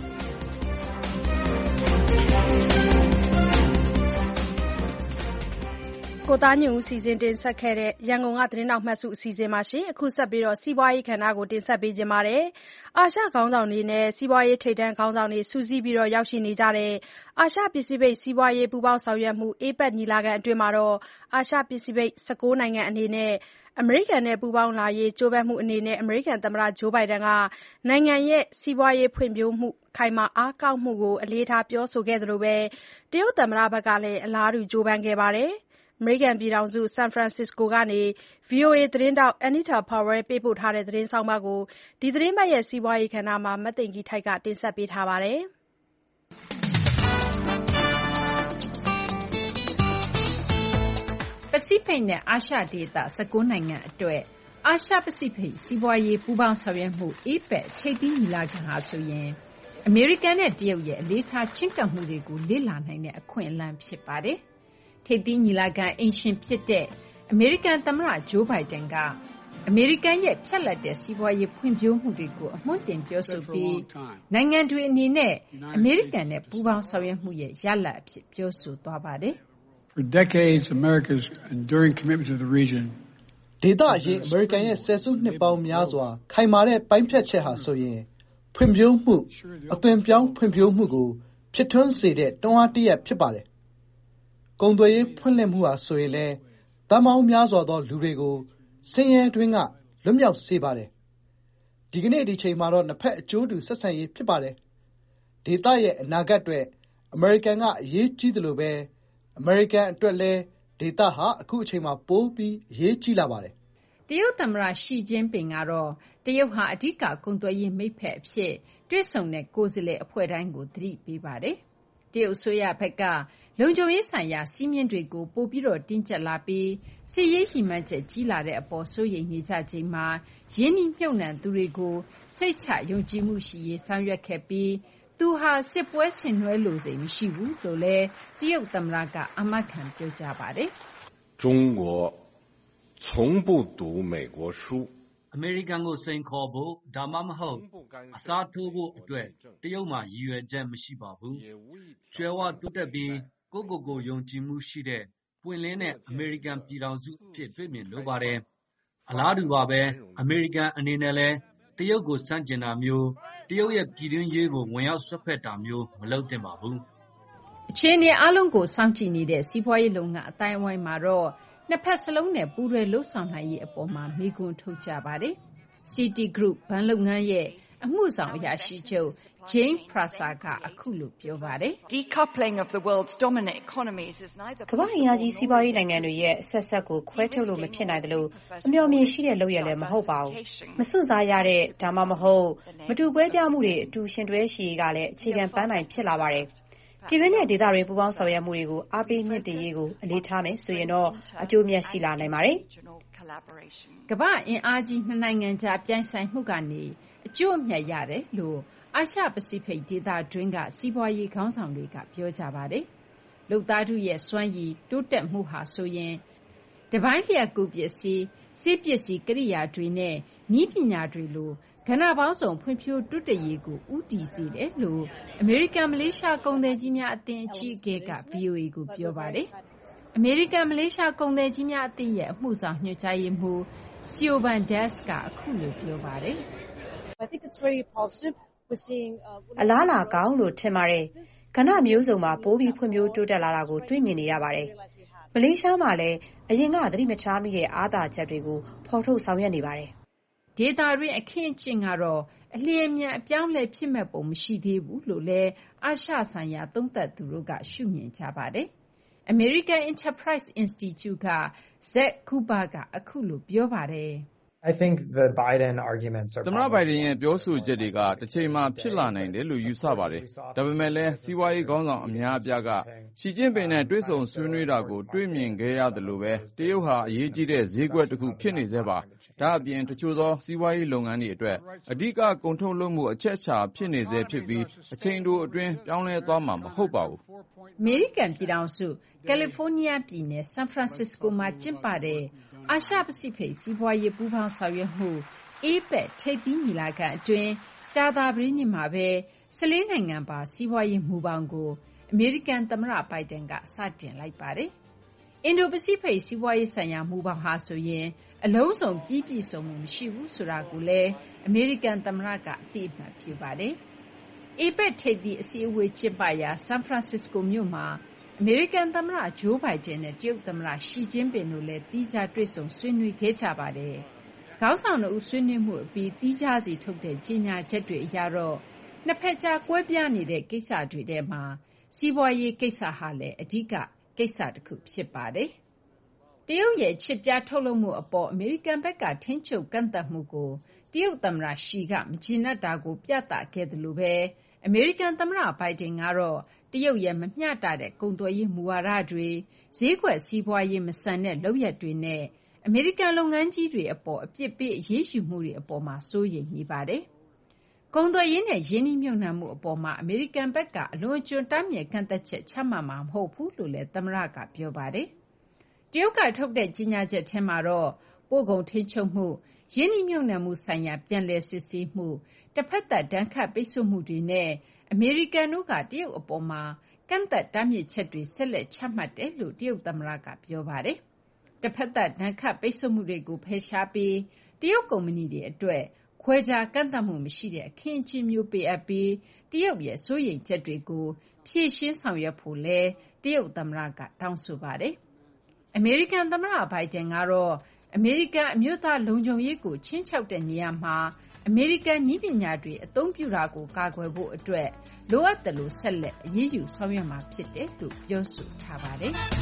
ကိုသားညွန့်ဦးစီစဉ်တင်ဆက်ခဲ့တဲ့ရန်ကုန်ကသတင်းတော်မှတ်စုအစီအစဉ်မှာရှင်အခုဆက်ပြီးတော့စီးပွားရေးကဏ္ဍကိုတင်ဆက်ပေးကြပါမယ်။အာရှခေါင်းဆောင်တွေနဲ့စီးပွားရေးထိပ်တန်းခေါင်းဆောင်တွေစူးစီးပြီးတော့ရောက်ရှိနေကြတဲ့အာရှပစိဖိတ်စီးပွားရေးပူးပေါင်းဆောင်ရွက်မှု A P E C ညီလာခံအတွင်းမှာတော့အာရှပစိဖိတ်၁၉နိုင်ငံအနေနဲ့အမေရိကန်နဲ့ပူးပေါင်းလာရေးကြိုးပမ်းမှုအနေနဲ့အမေရိကန်သမ္မတဂျိုးဘိုင်ဒန်ကနိုင်ငံရဲ့စီးပွားရေးဖွံ့ဖြိုးမှုခိုင်မာအားကောင်းမှုကိုအလေးထားပြောဆိုခဲ့သလိုပဲတရုတ်သမ္မတဘက်ကလည်းအလားတူကြိုးပမ်းခဲ့ပါတယ်။အမေရိကန်ပြည်ထောင်စုဆန်ဖရန်စစ္စကိုကနေ V O A သတင်းထောက် Anita Powell ပေးပို့ထားတဲ့သတင်းဆောင်းပါးကိုဒီသတင်းပတ်ရဲ့စီးပွားရေးကဏ္ဍမှာမသိင်္ဂီထိုက်ကတင်ဆက်ပေးထားပါတယ်။ပစိဖိတ်နဲ့အာရှဒေသ၁၉နိုင်ငံအတွက်အာရှပစိဖိတ်စီးပွားရေးပူးပေါင်းဆောင်ရွက်မှု အေပက် ထိပ်သီးညီလာခံဟာဆိုရင်အမေရိကန်နဲ့တရုတ်ရဲ့အလေးထားချဉ်းကပ်မှုတွေကိုလေ့လာနိုင်တဲ့အခွင့်အလမ်းဖြစ်ပါတယ်။ထိပ်သီးညီလာခံအိမ်ရှင်ဖြစ်တဲ့အမေရိကန်သမ္မတဂျိုးဘိုင်ဒန်ကအမေရိကန်ရဲ့ဖြတ်လက်တဲ့စီးပွားရေးဖွံ့ဖြိုးမှုတွေကိုအမွှမ်းတင်ပြောဆိုပြီးနိုင်ငံတွေအနေနဲ့အမေရိကန်နဲ့ပူးပေါင်းဆောင်ရွက်မှုရဲ့ရလဒ်အဖြစ်ပြောဆိုသွားပါတယ်။ For decades, America's enduring commitment to the region ဒေသအရေးအမေရိကန်ရဲ့ဆယ်စုနှစ်ပေါင်းများစွာခိုင်မာတဲ့ပိုင်းဖြတ်ချက်ဟာဆိုရင်ဖွံ့ဖြိုးမှုအသွင်ပြောင်းဖွံ့ဖြိုးမှုကိုဖြစ်ထွန်းစေတဲ့တွန်းအားတစ်ရပ်ဖြစ်ပါတယ်။ကုန်သွယ်ရေးဖွင့်လှစ်မှုဟာဆိုရင်လည်းသန်းပေါင်းများစွာသောလူတွေကိုဆင်းရဲတွင်းကလွတ်မြောက်စေပါတယ်။ဒီကနေ့ဒီချိန်မှာတော့နှစ်ဖက်အကျိုးတူဆက်ဆံရေးဖြစ်ပါတယ်။ဒေသရဲ့အနာဂတ်အတွက်အမေရိကန်ကအရေးကြီးတယ်လို့ပဲအမေရိကန်အတွက်လည်းဒေသဟာအခုအချိန်မှာပိုပြီးအရေးကြီးလာပါတယ်။တရုတ်သမ္မတရှီကျင်းပင်ကတော့တရုတ်ဟာအဓိကကုန်သွယ်ရေးမိတ်ဖက်အဖြစ်တွေ့ဆုံတဲ့ကိုယ်စားလှယ်အဖွဲ့တိုင်းကိုသတိပေးပါတယ်။တရုတ်အစိုးရဘက်ကလုံခြုံရေးဆိုင်ရာစည်းမျဉ်းတွေကိုပိုပြီးတော့တင်းကျပ်လာပြီးစစ်ရေးရည်မှန်းချက်ကြီးလာတဲ့အပေါ်စိုးရိမ်နေကြချိန်မှာရင်းနှီးမြှုပ်နှံသူတွေကိုစိတ်ချယုံကြည်မှုရှိရေးဆောင်ရွက်ခဲ့ပြီးသူဟာစစ်ပွဲဆင်နွှဲလိုစိတ်မရှိဘူးလို့လည်းတရုတ်သမ္မတကအမတ်ခံပြောကြားပါတယ်။中国从不读美国书အမေရိကန်ကိုစိန်ခေါ်ဖို့ဒါမှမဟုတ်အစားထိုးဖို့အတွက်တရုတ်မှာရည်ရွယ်ချက်မရှိပါဘူး။ကျွဲဝတိုးတက်ပြီးကိုယ့်ကိုယ်ကိုယုံကြည်မှုရှိတဲ့ပွင့်လင်းတဲ့အမေရိကန်ပြည်ထောင်စုအဖြစ်တွေ့မြင်လိုပါတယ်။အလားတူပါပဲအမေရိကန်အနေနဲ့လည်းတရုတ်ကိုစန့်ကျင်တာမျိုးတရုတ်ရဲ့ပြည်တွင်းရေးကိုဝင်ရောက်ဆွတ်ဖက်တာမျိုးမလုပ်သင့်ပါဘူး။အခြေအနေအလုံးကိုစောင့်ကြည့်နေတဲ့စီးပွားရေးလုပ်ငန်းအတိုင်းအဝိုင်းမှာတော့နှစ်ဖက်စလုံးနဲ့ပူးတွဲလှုပ်ဆောင်နိုင်ရေးအပေါ်မှာမေးခွန်းထုတ်ကြပါတယ်။ City Group ဘဏ်လုပ်ငန်းရဲ့အမှုဆောင်အရာရှိချုပ် Jane Prasad ကအခုလိုပြောပါတယ်။ Decoupling of the world's dominant economies is neither ကမ္ဘာ့အင်အားကြီးစီးပွားရေးနိုင်ငံတွေရဲ့အဆက်ဆက်ကိုခွဲထုတ်လို့မဖြစ်နိုင်သလိုအမျှော်မြင်ရှိတဲ့လုပ်ရလည်းမဟုတ်ပါဘူး။မစွန့်စားရတဲ့ဒါမှမဟုတ်မတူကွဲပြားမှုတွေအတူရှင်တွဲရှိရေးကလည်းအခြေခံပန်းတိုင်ဖြစ်လာပါတယ်။ပြည်တွင်းနဲ့ဒေသတွင်းပူးပေါင်းဆောင်ရွက်မှုတွေကိုအားပေးမြင့်တင်ရေးကိုအလေးထားမယ်ဆိုရင်တော့အကျိုးမြတ်ရှိလာနိုင်ပါတယ်။ကမ္ဘာ့အင်အားကြီးနှစ်နိုင်ငံကြားပြိုင်ဆိုင်မှုကနေအကျိုးအမြတ်ရတယ်လို့အာရှပစိဖိတ်ဒေသတွင်းကစီးပွားရေးခေါင်းဆောင်တွေကပြောကြပါတယ်။လုပ်သားထုရဲ့စွမ်းရည်တိုးတက်မှုဟာဆိုရင်တပိုင်းလျှက်ကူပစ္စည်းဆေးပစ္စည်းကိရိယာတွေနဲ့နည်းပညာတွေလိုကဏ္ဍပေါင်းစုံဖွံ့ဖြိုးတိုးတက်ရေးကိုဦးတည်စေတယ်လို့အမေရိကန်မလေးရှားကုန်သည်ကြီးများအသင်းအကြီးအကဲက ဗွီအိုအေ ကိုပြောပါတယ်။အမေရိကန်မလေးရှားကုန်သည်ကြီးများအသင်းရဲ့အမှုဆောင်ညွှန်ကြားရေးမှူး Siobhan Das ကအခုလိုပြောပါတယ်။အလားအလာကောင်းလို့ထင်ပါတယ်။ကဏ္ဍမျိုးစုံမှာပိုပြီးဖွံ့ဖြိုးတိုးတက်လာတာကိုတွေ့မြင်နေရပါတယ်။မလေးရှားမှာလည်းအရင်ကသတိမထားမိတဲ့အားသာချက်တွေကိုဖော်ထုတ်ဆောင်ရွက်နေပါတယ်။ဒေသတွင်းအခင်းအကျင်းကတော့အလျင်အမြန်အပြောင်းအလဲဖြစ်မဲ့ပုံမရှိသေးဘူးလို့လည်းအာရှဆိုင်ရာသုံးသပ်သူတို့ကရှုမြင်ကြပါတယ်။ American Enterprise Institute က Zach Cooper ကအခုလိုပြောပါတယ်။ I think the Biden arguments are သမ္မတဘိုင်ဒန်ရဲ့ပြောဆိုချက်တွေကတစ်ချိန်မှာဖြစ်လာနိုင်တယ်လို့ယူဆပါတယ်။ဒါပေမဲ့လည်းစီးပွားရေးခေါင်းဆောင်အများအပြားကရှီကျင်းပင်နဲ့တွေ့ဆုံဆွေးနွေးတာကိုတွေ့မြင်ခဲ့ရတယ်လို့ပဲတရုတ်ဟာအရေးကြီးတဲ့ဈေးကွက်တစ်ခုဖြစ်နေသေးပါ။ဒါအပြင်တချို့သောစီးပွားရေးလုပ်ငန်းတွေအတွက်အဓိကကုန်ထုတ်လုပ်မှုအချက်အခြာဖြစ်နေသေးဖြစ်ပြီးအချိန်တိုအတွင်းပြောင်းလဲသွားမှာမဟုတ်ပါဘူး။အမေရိကန်ပြည်ထောင်စုကယ်လီဖိုးနီးယားပြည်နယ်ဆန်ဖရန်စစ္စကိုမှာကျင်းပတဲ့အာရှပစိဖိတ်စီးပွားရေးပူးပေါင်းဆောင်ရွက်မှု အေပက် ထိပ်သီးညီလာခံအတွင်းကြာသပတေးနေ့မှာပဲ၁၄နိုင်ငံပါစီးပွားရေးမူဘောင်ကိုအမေရိကန်သမ္မတဘိုင်ဒန်ကစတင်လိုက်ပါတယ်။အင်ဒိုပစိဖိတ်စီးပွားရေးဆိုင်ရာမူဘောင်ဟာဆိုရင်အလုံးစုံပြီးပြည့်စုံမှုမရှိဘူးဆိုတာကိုလည်းအမေရိကန်သမ္မတကအသိအမှတ်ပြုပါတယ်။အေပက်ထိပ်သီးအစည်းအဝေးကျင်းပရာဆန်ဖရန်စစ္စကိုမြို့မှာအမေရိကန်သမ္မတဂျိုးဘိုင်ဒန်နဲ့တရုတ်သမ္မတရှီကျင်းပင်တို့လည်းသီးခြားတွေ့ဆုံဆွေးနွေးခဲ့ကြပါတယ်။ခေါင်းဆောင်တို့ဆွေးနွေးမှုအပြီးသီးခြားစီထုတ်တဲ့ကြေညာချက်တွေအရတော့နှစ်ဖက်ကြားကွဲပြားနေတဲ့ကိစ္စတွေထဲမှာစီးပွားရေးကိစ္စဟာလည်းအဓိကကိစ္စတစ်ခုဖြစ်ပါတယ်။တရုတ်ရဲ့ချစ်ပြားထုတ်လုပ်မှုအပေါ်အမေရိကန်ဘက်ကထိန်းချုပ်ကန့်သတ်မှုကိုတရုတ်သမ္မတရှီကမကျေနပ်တာကိုပြသခဲ့တယ်လို့ပဲအမေရိကန်သမ္မတဘိုင်ဒန်ကတော့တရုတ်ရဲ့မမျှတတဲ့ကုန်သွယ်ရေးမူဝါဒတွေဈေးကွက်စီးပွားရေးမဆန်တဲ့လုပ်ရပ်တွေနဲ့အမေရိကန်လုပ်ငန်းကြီးတွေအပေါ်အပြစ်ပေးအရေးယူမှုတွေအပေါ်မှာစိုးရိမ်နေပါတယ်။ကုန်သွယ်ရေးနဲ့ရင်းနှီးမြှုပ်နှံမှုအပေါ်မှာအမေရိကန်ဘက်ကအလွန်အကျွံတားမြစ်ကန့်သတ်ချက်ချမှတ်မှာမဟုတ်ဘူးလို့လည်းသမ္မတကပြောပါတယ်။တရုတ်ကထုတ်တဲ့ကြေညာချက်ထဲမှာတော့ပို့ကုန်ထိန်းချုပ်မှု၊ရင်းနှီးမြှုပ်နှံမှုဆိုင်ရာပြန်လည်စစ်ဆေးမှု၊တဖက်သတ်ဒဏ်ခတ်ပိတ်ဆို့မှုတွေနဲ့အမေရိကန်တို့ကတရုတ်အပေါ်မှာကန့်သတ်တားမြစ်ချက်တွေဆက်လက်ချမှတ်တယ်လို့တရုတ်သမ္မတကပြောပါတယ်။တဖက်သတ်ဒဏ်ခတ်ပိတ်ဆို့မှုတွေကိုဖယ်ရှားပြီးတရုတ်ကုမ္ပဏီတွေအတွက်ခွဲခြားကန့်သတ်မှုမရှိတဲ့အခင်းအကျင်းမျိုးပေးအပ်ပြီးတရုတ်ရဲ့စိုးရိမ်ချက်တွေကိုဖြေရှင်းဆောင်ရွက်ဖို့လည်းတရုတ်သမ္မတကတောင်းဆိုပါတယ်။အမေရိကန်သမ္မတဘိုင်ဒန်ကတော့အမေရိကန်အမျိုးသားလုံခြုံရေးကိုခြိမ်းခြောက်တဲ့နေရာမှာအမေရိကန်နည်းပညာတွေအသုံးပြုတာကိုကာကွယ်ဖို့အတွက်လိုအပ်သလိုဆက်လက်အရေးယူဆောင်ရွက်မှာဖြစ်တယ်လို့ပြောဆိုထားပါတယ်။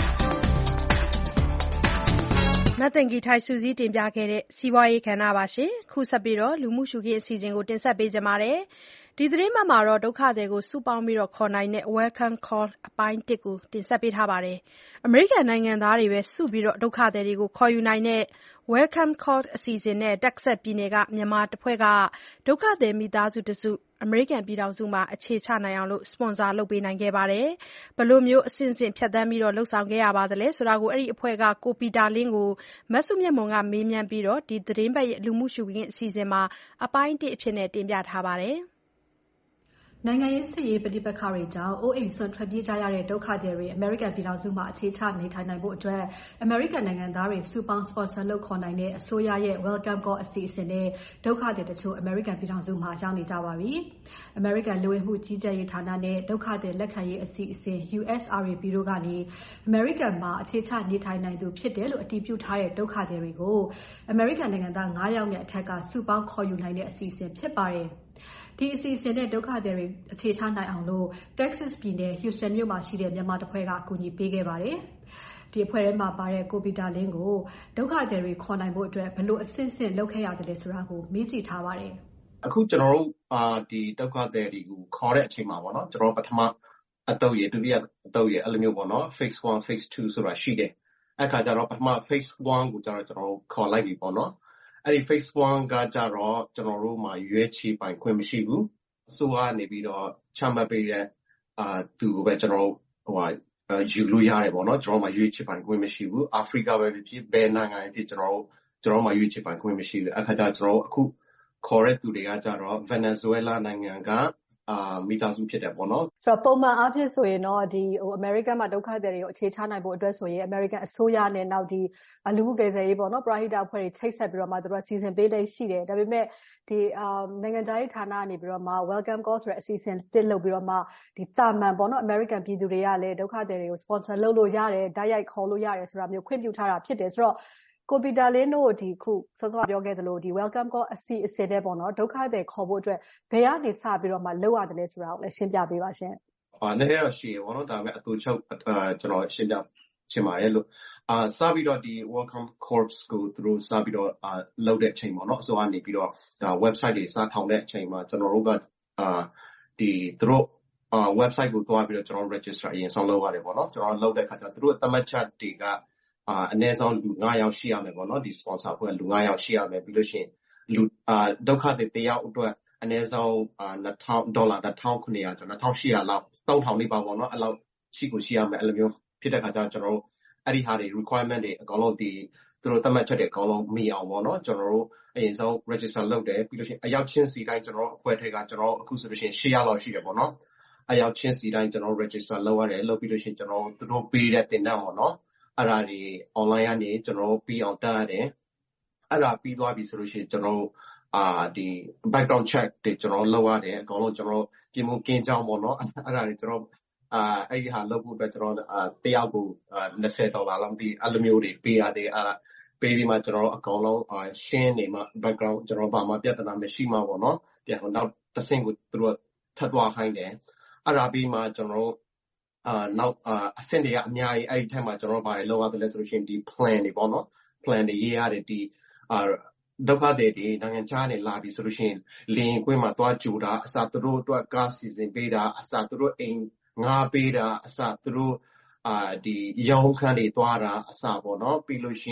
မသိင်္ဂီထိုက်စုစည်းတင်ပြခဲ့တဲ့စီးပွားရေးကဏ္ဍပါ။ခုဆက်ပြီးလူမှုရှုခင်းအစီအစဉ်ကိုတင်ဆက်ပေးကြပါမယ်။ဒီသတင်းပတ်မှာတော့ဒုက္ခသည်ကိုစုပေါင်းပြီးခေါ်နိုင်တဲ့ Welcome Call အပိုင်းတစ်ကိုတင်ဆက်ပေးထားပါတယ်။အမေရိကန်နိုင်ငံသားတွေပဲစုပြီးဒုက္ခသည်တွေကိုခေါ်ယူနိုင်တဲ့ Welcome Call အစီအစဉ်နဲ့ Texas ပြည်နယ်ကမြန်မာတဖွဲ့ကဒုက္ခသည်မိသားစုတစုအမေရိကန်ပြည်ထောင်စုမှာအခြေချနိုင်အောင်စပွန်ဆာလုပ်ပေးနိုင်ခဲ့ပါတယ်။ဘယ်လိုမျိုးအဆင့်ဆင့်ဖြတ်သန်းပြီးလုပ်ဆောင်ခဲ့ရပါသလဲဆိုတာကိုအဲဒီအဖွဲ့ကကိုပီတာလင်းကိုမစုမြတ်မွန်ကမေးမြန်းပြီးဒီသတင်းပတ်ရဲ့လူမှုရှုခင်းအစီအစဉ်မှာအပိုင်းတစ်အဖြစ်တင်ပြထားပါတယ်။နိုင်ငံရေးစစ်ရေးပဋိပက္ခတွေကြောင့်အိုးအိမ်စွန့်ထွက်ပြေးကြရတဲ့ဒုက္ခသည်တွေအမေရိကန်ပြည်ထောင်စုမှာအခြေချနေထိုင်နိုင်ဖို့အတွက်အမေရိကန်နိုင်ငံသားတွေစုပေါင်းစပွန်ဆာလုပ်ခေါ်နိုင်တဲ့အစိုးရရဲ့ Welcome Call အစီအစဉ်နဲ့ဒုက္ခသည်တချို့အမေရိကန်ပြည်ထောင်စုမှာရောက်နေကြပါပြီ။အမေရိကန်လူဝင်မှုကြီးကြပ်ရေးဌာနနဲ့ဒုက္ခသည်လက်ခံရေးအစီအစဉ် U S R A B တို့ကနေအမေရိကန်မှာအခြေချနေထိုင်နိုင်သူဖြစ်တယ်လို့အတည်ပြုထားတဲ့ဒုက္ခသည်တွေကိုအမေရိကန်နိုင်ငံသား၅ယောက်နဲ့အထက်ကစုပေါင်းခေါ်ယူနိုင်တဲ့အစီအစဉ်ဖြစ်ပါတယ်။ဒီအစီအစဉ်နဲ့ဒုက္ခသည်တွေအခြေချနိုင်အောင်လို့ Texas ပြည်နယ် Houston မြို့မှာရှိတဲ့မြန်မာတဖွဲ့ကအကူအညီပေးခဲ့ပါတယ်။ဒီအဖွဲ့ထဲမှာပါတဲ့ကိုပီတာလင်းကိုဒုက္ခသည်တွေခေါ်နိုင်ဖို့အတွက်ဘယ်လိုအဆင့်ဆင့်လုပ်ခဲ့ရတယ်လဲဆိုတာကိုမေးကြည့်ထားပါတယ်။အခုကျွန်တော်တို့အာဒီဒုက္ခသည်တွေကိုခေါ်တဲ့အချိန်မှာပေါ့နော်ကျွန်တော်ပထမအတုပ်ရဒုတိယအတုပ်ရအဲ့လိုမျိုးပေါ့နော် phase one phase two ဆိုတာရှိတယ်။အဲ့ခါကျတော့ပထမ phase one ကိုကျတော့ကျွန်တော်ခေါ်လိုက်ပြီပေါ့နော်။အဲ့ဒီ phase one ကကြတော့ကျွန်တော်တို့မှာရွေးချယ်ပိုင်ခွင့်မရှိဘူးအစိုးရကနေပြီးတော့ချမှတ်ပေးတဲ့အာသူကိုပဲကျွန်တော်တို့ဟိုဟာယူလို့ရတယ်ပေါ့နော်ကျွန်တော်တို့မှာရွေးချယ်ပိုင်ခွင့်မရှိဘူးအာဖရိကပဲဖြစ်ဘယ်နိုင်ငံဖြစ်ကျွန်တော်တို့ကျွန်တော်တို့မှာရွေးချယ်ပိုင်ခွင့်မရှိဘူးအခါကျကျွန်တော်တို့အခုခေါ်တဲ့သူတွေကကြတော့ Venezuela နိုင်ငံကအာမိသားစုဖြစ်တယ်ပေါ့နော်ဆိုတော့ပုံမှန်အားဖြင့်ဆိုရင်တော့ဒီဟို American မှာဒုက္ခသည်တွေကိုအခြေချနိုင်ဖို့အတွက်ဆိုရင် American အစိုးရနဲ့နောက်ဒီလူမှုကယ်ဆယ်ရေးပေါ့နော်ပရဟိတအဖွဲ့တွေချိတ်ဆက်ပြီးတော့မှသူတို့စီစဉ်ပေးတဲ့ရှိတယ်ဒါပေမဲ့ဒီအာနိုင်ငံသားရေးဌာနကနေပြီးတော့မှ Welcome Call ဆိုတဲ့အစီအစဉ်တစ်လုပ်ပြီးတော့မှဒီတာမန်ပေါ့နော် American ပြည်သူတွေကလည်းဒုက္ခသည်တွေကို sponsor လုပ်လို့ရတယ်ဓာတ်ရိုက်ခေါ်လို့ရတယ်ဆိုတာမျိုးခွင့်ပြုထားတာဖြစ်တယ်ဆိုတော့ကိုပီတာလင်းတို့ဒီခုစောစောပြောခဲ့သလိုဒီ Welcome Call အစီအစဉ်တဲ့ပေါ့နော်ဒုက္ခသည်ခေါ်ဖို့အတွက်ဘယ်ကနေစပြီးတော့မှလုပ်ရတယ်လဲဆိုတာကိုလည်းရှင်းပြပေးပါရှင်။အာလည်းတော့ရှိရပေါ့နော်ဒါပေမဲ့အတူချုပ်ကျွန်တော်ရှင်းပြချင်ပါတယ်လို့အာစပြီးတော့ဒီ Welcome Corps ကိုသူတို့စပြီးတော့အာလုပ်တဲ့အချိန်ပေါ့နော်အစိုးရနေပြီးတော့ဒါ website တွေစထောင်တဲ့အချိန်မှာကျွန်တော်တို့ကအာဒီသူတို့အာ website ကိုသွားပြီးတော့ကျွန်တော် register အရင်ဆုံးလုပ်ရတယ်ပေါ့နော်ကျွန်တော်လုပ်တဲ့ခါကျသူတို့သတ်မှတ်ချက်တွေကအာအနည်းဆုံးလူ၅ယောက်ရှိရမယ်ပေါ့နော်ဒီ sponsor ဖွဲ့လူ၅ယောက်ရှိရမယ်ပြီးလို့ရှိရင်လူအာဒုက္ခတွေတယောက်အတွက်အနည်းဆုံးအာနှစ်ထောင်ဒေါ်လာတစ်ထောင်ခုနှစ်ရာကျော်နှစ်ထောင်ရှစ်ရာလောက်သုံးထောင်လေးပါပေါ့နော်အဲ့လောက်ရှိကိုရှိရမယ်အဲ့လိုမျိုးဖြစ်တဲ့ခါကျတော့ကျွန်တော်တို့အဲ့ဒီဟာတွေ requirement တွေအကောင်လုံးဒီသူတို့သတ်မှတ်ချက်တွေအကောင်လုံးမီအောင်ပေါ့နော်ကျွန်တော်တို့အရင်ဆုံး register လုပ်တယ်ပြီးလို့ရှိရင်အယောက်ချင်းစီတိုင်းကျွန်တော်တို့အဖွဲ့ထဲကကျွန်တော်တို့အခုဆိုလို့ရှိရင်ရှစ်ယောက်လောက်ရှိတယ်ပေါ့နော်အယောက်ချင်းစီတိုင်းကျွန်တော်တို့ register လုပ်ရတယ်လုပ်ပြီးလို့ရှိရင်ကျွန်တော်တို့သူတို့ပေးတဲ့တင်နန်းပေါ့နော်အဲ့ဒါတွေ online ကနေကျွန်တော်တို့ပြီးအောင်တက်ရတယ်အဲ့ဒါပြီးသွားပြီဆိုလို့ရှိရင်ကျွန်တော်တို့အာဒီ background check တွေကျွန်တော်လုပ်ရတယ်အကောင်လုံးကျွန်တော်ပြင်မှုကင်းကြောင်းပေါ့နော်အဲ့ဒါတွေကျွန်တော်အာအဲ့ဒီဟာလုပ်ဖို့အတွက်ကျွန်တော်အာတယောက်ကို20ဒေါ်လာလောက်ဒီအဲ့လိုမျိုးတွေပေးရတယ်အဲ့ဒါပေးပြီးမှကျွန်တော်အကောင်လုံးအာရှင်းနေမှ background ကျွန်တော်ဘာမှပြဿနာမရှိမှပေါ့နော်ပြန်တော့နောက်တစ်ဆင့်ကိုသူတို့ထပ်သွားခိုင်းတယ်အဲ့ဒါပြီးမှကျွန်တော်အာနောက်အဆင့်တွေကအများကြီးအဲ့ဒီထက်မှကျွန်တော်ဘာတွေလုပ်ရတယ်လဲဆိုလို့ရှိရင်ဒီ plan တွေပေါ့နော် plan တွေရေးရတယ်ဒီအာဒုက္ခတွေဒီနိုင်ငံခြားနေလာပြီဆိုလို့ရှိရင်လင်းကွင်းမှာသွားကြိုတာအစားသူတို့အတွက်ကားစီစဉ်ပေးတာအစားသူတို့အိမ်ငါပေးတာအစားသူတို့အာဒီရောင်းခန်းတွေသွားတာအစားပေါ့နော်ပြီးလို့ရှိရင်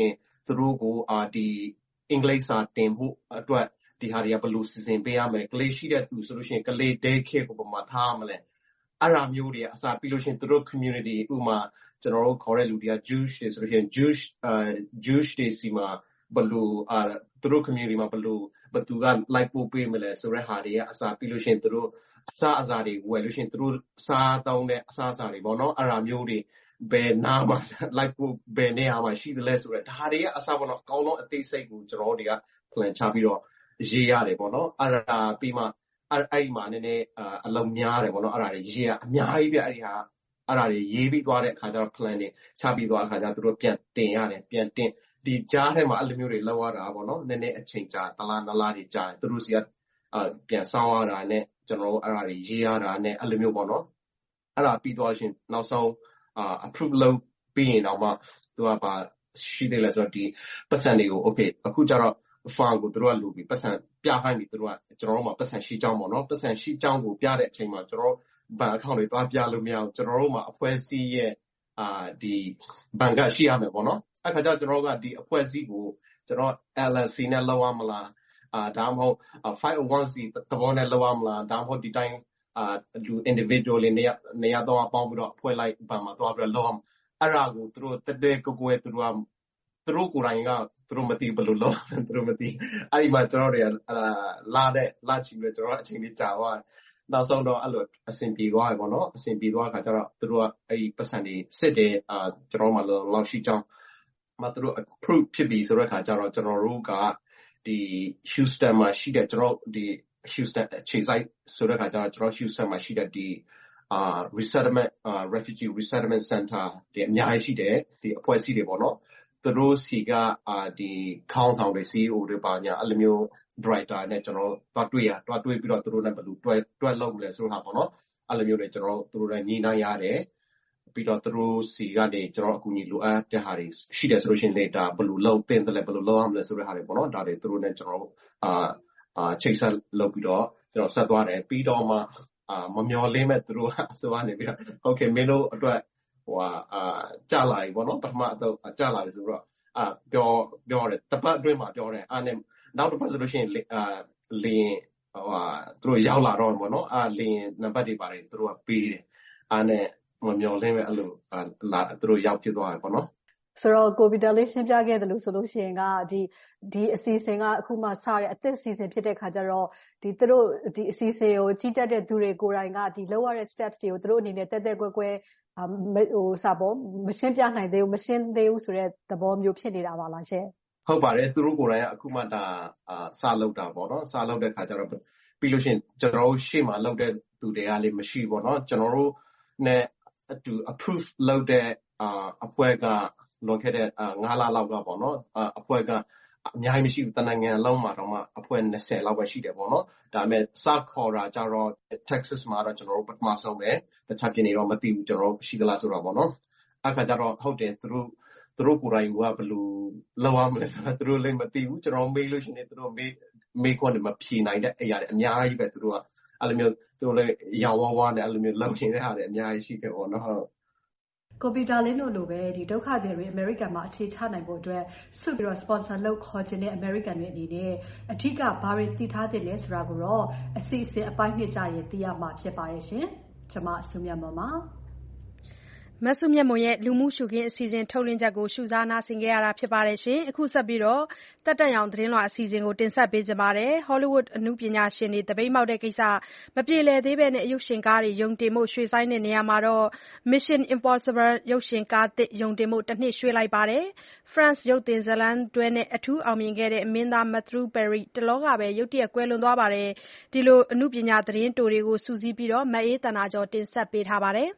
သူတို့ကိုဒီအင်္ဂလိပ်စာတင်ဖို့အတွက်ဒီဟာတွေကဘယ်လိုစီစဉ်ပေးရမလဲကလေးရှိတဲ့သူဆိုလို့ရှိရင်ကလေး day care ကိုပုံမှန်ထားရမလဲအဲ့ဒါမျိုးတွေအစားပြီးလို့ရှိရင်သူတို့ community ဥမာကျွန်တော်တို့ခေါ်တဲ့လူတွေက Jewish တွေဆိုလို့ရှိရင် Jewish Jewish တွေစီမှာဘယ်လိုသူတို့ community မှာဘယ်လိုဘယ်သူက like ပို့ပေးမလဲဆိုတဲ့ဟာတွေကအစားပြီးလို့ရှိရင်သူတို့အစားအစာတွေဝယ်လို့ရှိရင်သူတို့စားတောင်းတဲ့အစားအစာတွေပေါ့နော်အဲ့ဒါမျိုးတွေဘယ်နာမှာ like ပို့ဘယ်နေရာမှာရှိသလဲဆိုတော့ဒါတွေကအစားပေါ့နော်အကောင်းဆုံးအသေးစိတ်ကိုကျွန်တော်တို့တွေက plan ချပြီးတော့ရေးရတယ်ပေါ့နော်အဲ့ဒါပြီးမှအဲ့အဲ့ဒီမှာနည်းနည်းအလုံးများတယ်ပေါ့နော်အဲ့ဒါတွေရေးရအများကြီးပြအဲ့ဒီဟာအဲ့ဒါတွေရေးပြီးသွားတဲ့အခါကျတော့ plan တွေချပြီးသွားအခါကျတော့သူတို့ပြန်တင်ရတယ်ပြန်တင်ဒီကြားထဲမှာအဲ့လိုမျိုးတွေလောက်ရတာပေါ့နော်နည်းနည်းအချိန်ကြာတလားနလားတွေကြာတယ်သူတို့စီကပြန်ဆောင်းရတာနဲ့ကျွန်တော်တို့အဲ့ဒါတွေရေးရတာနဲ့အဲ့လိုမျိုးပေါ့နော်အဲ့ဒါပြီးသွားရှင်နောက်ဆုံး approve လုပ်ပြီးရင်တော့မှသူကပါရှိသေးလဲဆိုတော့ဒီပတ်စံတွေကို okay အခုကျတော့ farm ကိုသူတို့ကလူပြီးပတ်စံပြခိုင်းပြီးသူတို့ကကျွန်တော်တို့မှာပတ်စံရှိကြောင်းပေါ့နော်ပတ်စံရှိကြောင်းကိုပြတဲ့အချိန်မှာကျွန်တော်တို့ဘဏ် account တွေသွားပြလို့မရအောင်ကျွန်တော်တို့မှာအဖွဲ့အစည်းရဲ့အာဒီဘဏ်ကရှိရမယ်ပေါ့နော်အဲ့ခါကျကျွန်တော်တို့ကဒီအဖွဲ့အစည်းကိုကျွန်တော် L L C နဲ့လောက်ရမလားအာဒါမှမဟုတ် five oh one C တဘောနဲ့လောက်ရမလားဒါမှမဟုတ်ဒီတိုင်းအာလူ individual လေးနေရနေရတော့ပေါင်းပြီးတော့အဖွဲ့လိုက်ဘဏ်မှာသွားပြီးတော့လောက်အောင်အဲ့ဒါကိုသူတို့တက်တဲ့ကိုကိုယ်သူတို့ကသူတို့ကိုယ်တိုင်ကသူတို့မသိဘယ်လိုလုပ်သူတို့မသိအဲ့ဒီမှာကျွန်တော်တွေကလာတဲ့လာချီပြီးကျွန်တော်အချိန်လေးကြာသွားနောက်ဆုံးတော့အဲ့လိုအဆင်ပြေသွားတယ်ပေါ့နော်အဆင်ပြေသွားခါကျတော့သူတို့ကအဲ့ဒီပတ်စံတွေစစ်တယ်အာကျွန်တော်မှလောက်ရှိကြောင်းမသူတို့ approve ဖြစ်ပြီဆိုတဲ့ခါကျတော့ကျွန်တော်တို့ကဒီ Houston မှာရှိတဲ့ကျွန်တော်ဒီ Houston အခြေစိုက်ဆိုတဲ့ခါကျတော့ကျွန်တော် Houston မှာရှိတဲ့ဒီအာ resettlement refugee resettlement center တွေအများကြီးရှိတယ်ဒီအဖွဲ့အစည်းတွေပေါ့နော်သူတို့စီကအာဒီခေါင်းဆောင်တွေ C E O တွေပါညာအဲ့လိုမျိုး director နဲ့ကျွန်တော်တွားတွေ့ရတွားတွေ့ပြီးတော့သူတို့နဲ့ဘယ်လိုတွဲတွဲလုပ်မလဲဆိုတော့ဟာပေါ့နော်အဲ့လိုမျိုးတွေကျွန်တော်တို့သူတို့နဲ့ညီနိုင်ရတယ်ပြီးတော့သူတို့စီကနေကျွန်တော်အကူအညီလိုအပ်တဲ့ဟာတွေရှိတယ်ဆိုလို့ရှိရင်လေဒါဘယ်လိုလုပ်တင်တယ်လဲဘယ်လိုလုပ်ရမလဲဆိုတဲ့ဟာတွေပေါ့နော်ဒါတွေသူတို့နဲ့ကျွန်တော်အာအာချိတ်ဆက်လုပ်ပြီးတော့ကျွန်တော်ဆက်သွားတယ်ပြီးတော့မှအာမမျော်လင်းမဲ့သူတို့အစိုးရနေပြီးတော့ okay မင်းတို့အတွက်ဟိုအာကြာလာပြီပေါ့နော်ပထမအတော့ကြာလာပြီဆိုတော့အာပြောပြောတယ်တပတ်အတွင်းမှာပြောတယ်အဲ့နဲ့နောက်တစ်ပတ်ဆိုလို့ရှိရင်အာလင်းဟိုဟာသူတို့ရောက်လာတော့ပေါ့နော်အာလင်းနံပါတ်တွေပါတယ်သူတို့ကပေးတယ်အဲ့နဲ့မမျော်လင့်မဲ့အဲ့လိုလာသူတို့ရောက်ဖြစ်သွားတယ်ပေါ့နော်ဆိုတော့ကိုဗီတာလေးရှင်းပြခဲ့တယ်လို့ဆိုလို့ရှိရင်ကဒီဒီအစီအစဉ်ကအခုမှစတဲ့အသစ်အစီအစဉ်ဖြစ်တဲ့ခါကျတော့ဒီသူတို့ဒီအစီအစဉ်ကိုကြီးကြပ်တဲ့သူတွေကိုယ်တိုင်ကဒီလောက်ရတဲ့ steps တွေကိုသူတို့အနေနဲ့တက်တက်ကွဲကွဲဟိုစာပေါ့မရှင်းပြနိုင်သေးဘူးမရှင်းသေးဘူးဆိုတဲ့သဘောမျိုးဖြစ်နေတာပါလားရှင်ဟုတ်ပါတယ်သူတို့ကိုယ်တိုင်ကအခုမှဒါအာစလောက်တာပေါ့နော်စလောက်တဲ့ခါကျတော့ပြီးလို့ရှိရင်ကျွန်တော်တို့ရှေ့မှာလောက်တဲ့သူတွေကလည်းမရှိပေါ့နော်ကျွန်တော်တို့နဲ့အတူ approve လုပ်တဲ့အာအဖွဲ့ကလွန်ခဲ့တဲ့ငါးလလောက်ကပေါ့နော်အဖွဲ့ကအများကြီးမရှိဘူးတနိုင်ငံလုံးမှာတော့မှအဖွဲ့twentyလောက်ပဲရှိတယ်ပေါ့နော်ဒါပေမဲ့စခေါ်တာကြတော့ Texas မှာတော့ကျွန်တော်တို့ပထမဆုံးပဲတခြားပြည်နယ်တော့မသိဘူးကျွန်တော်တို့ရှိသလားဆိုတော့ပေါ့နော်အခါကျတော့ဟုတ်တယ်သူတို့သူတို့ကိုယ်တိုင်ကဘယ်လိုလုပ်ရမလဲဆိုတော့သူတို့လည်းမသိဘူးကျွန်တော်မေးလို့ရှိရင်သူတို့မေးမေးခွန်းတွေမဖြေနိုင်တဲ့အရာတွေအများကြီးပဲသူတို့ကအဲ့လိုမျိုးသူတို့လည်းရောင်ဝါးဝါးနဲ့အဲ့လိုမျိုးလုပ်နေတဲ့ဟာတွေအများကြီးရှိတယ်ပေါ့နော်ဟုတ်ကွန်ပျူတာလင်းတို့လိုပဲဒီဒုက္ခသည်တွေအမေရိကန်မှာအခြေချနိုင်ဖို့အတွက်စုပြီးတော့ sponsor လုပ်ခေါ်ခြင်းတဲ့အမေရိကန်တွေအနေနဲ့အထူးကဘာတွေတည်ထားတယ်လဲဆိုတာကိုတော့အစီအစဉ်အပိုင်းနှစ်ကြရင်သိရမှာဖြစ်ပါတယ်ရှင်ကျွန်မဆုမြတ်မော်ပါမဆုမြတ်မွန်ရဲ့လူမှုရှုခင်းအစီအစဉ်ထုတ်လွှင့်ချက်ကိုရှုစားနာဆင်ခဲ့ရတာဖြစ်ပါတယ်ရှင်အခုဆက်ပြီးတော့တက်တက်ရောင်သတင်းလွှာအစီအစဉ်ကိုတင်ဆက်ပေးကြပါမယ် Hollywood အမှုပညာရှင်တွေတပိတ်မောက်တဲ့ကိစ္စမပြေလည်သေးပဲနဲ့အယုရှင်ကားတွေယုံတင်မှုရွှေ့ဆိုင်းတဲ့နေရာမှာတော့ Mission Impossible ရုပ်ရှင်ကားသစ်ယုံတင်မှုတစ်နှစ်ရွှေ့လိုက်ပါတယ် France ရုပ်သင်ဇာတ်လမ်းတွဲနဲ့အထူးအောင်မြင်ခဲ့တဲ့မင်းသား Matthew Perry တလောကပဲရုတ်တရက်ကွယ်လွန်သွားပါတယ်ဒီလိုအမှုပညာသတင်းတိုတွေကိုစူးစီးပြီးတော့မအေးတနာကျော်တင်ဆက်ပေးထားပါတယ်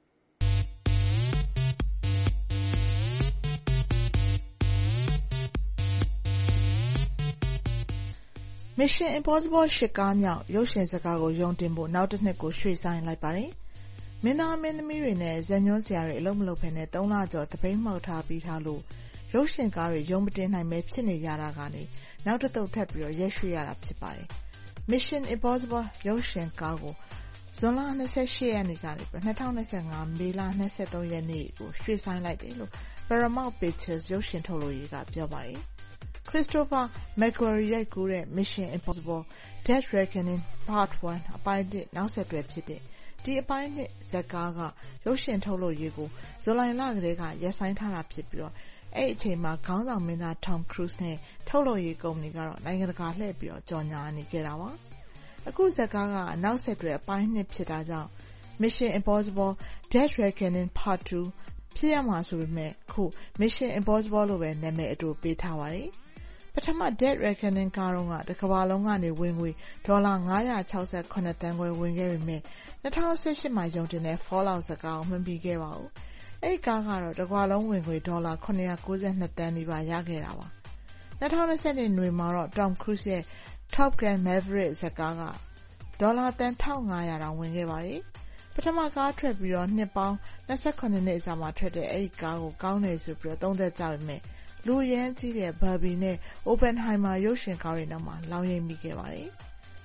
Mission Impossible ရှစ်ကားမြောက်ရုပ်ရှင်ဇာတ်ကားကိုယုံတင်ဖို့နောက်တစ်နှစ်ကိုရွှေ့ဆိုင်းလိုက်ပါတယ်။မင်းသားမင်းသမီးတွေနဲ့ဇာတ်ညွှန်းဆရာတွေအလုပ်မလုပ်ဘဲနဲ့သုံးလကျော်သပိတ်မှောက်ထားပြီးထားလို့ရုပ်ရှင်ကားတွေယုံမတင်နိုင်ပဲဖြစ်နေရတာကနေနောက်တစ်သုတ်ထပ်ပြီးတော့ရက်ရွှေ့ရတာဖြစ်ပါတယ်။ Mission Impossible ရုပ်ရှင်ကားကိုဇွန်လ၂၈ရက်နေ့ကနေပြီး၂၀၂၅မေလ၂၃ရက်နေ့ကိုရွှေ့ဆိုင်းလိုက်တယ်လို့ Paramount Pictures ရုပ်ရှင်ထုတ်လုပ်ရေးကပြောပါတယ်။ Christopher McQuarrie ရိုက်ကူးတဲ့ Mission Impossible Dead Reckoning Part ဝမ် အပိုင်းတစ်နောက်ဆက်တွဲဖြစ်တဲ့ဒီအပိုင်းနှစ်ဇာတ်ကားကရုပ်ရှင်ထုတ်လုပ်ရေးကိုဇူလိုင်လကတည်းကရပ်ဆိုင်းထားတာဖြစ်ပြီးတော့အဲ့အချိန်မှာခေါင်းဆောင်မင်းသား Tom Cruise နဲ့ထုတ်လုပ်ရေးကုမ္ပဏီကတော့နိုင်ငံတကာလှည့်ပြီးတော့ကြော်ညာနေခဲ့တာပါ။အခုဇာတ်ကားကနောက်ဆက်တွဲအပိုင်းနှစ်ဖြစ်တာကြောင့် Mission Impossible Dead Reckoning Part တူဖြစ်ရမှာဆိုပေမဲ့ခု Mission Impossible လို့ပဲနာမည်အတူပေးထားပါတယ်။ပထမ Dead Reckoning ကားတုန်းကတစ်ကမ္ဘာလုံးကနေဝင်ငွေဒေါ်လာ၅၆၇တန်းခွဲဝင်ခဲ့ပေမဲ့၂၀၁၈မှာရုံတင်တဲ့ Fallout ဇာတ်ကားကိုမမှီခဲ့ပါဘူး။အဲ့ဒီကားကတော့တစ်ကမ္ဘာလုံးဝင်ငွေဒေါ်လာ၇၉၂တန်းနီးပါးရခဲ့တာပါ။၂၀၂၂နွေမှာတော့ Tom Cruise ရဲ့ Top Gun Maverick ဇာတ်ကားကဒေါ်လာသန်း၁၅၀၀တောင်ဝင်ခဲ့ပါတယ်။ပထမကားထွက်ပြီးတော့နှစ်ပေါင်း၂၇နှစ်အကြာမှာထွက်တဲ့အဲ့ဒီကားကိုကောင်းတယ်ဆိုပြီးတော့သုံးသက်ကြပေမဲ့လူရမ်းကြီးတဲ့ Barbie နဲ့ Oppenheimer ရုပ်ရှင်ကားတွေနောက်မှာလောင်ရိပ်မိခဲ့ပါတယ်။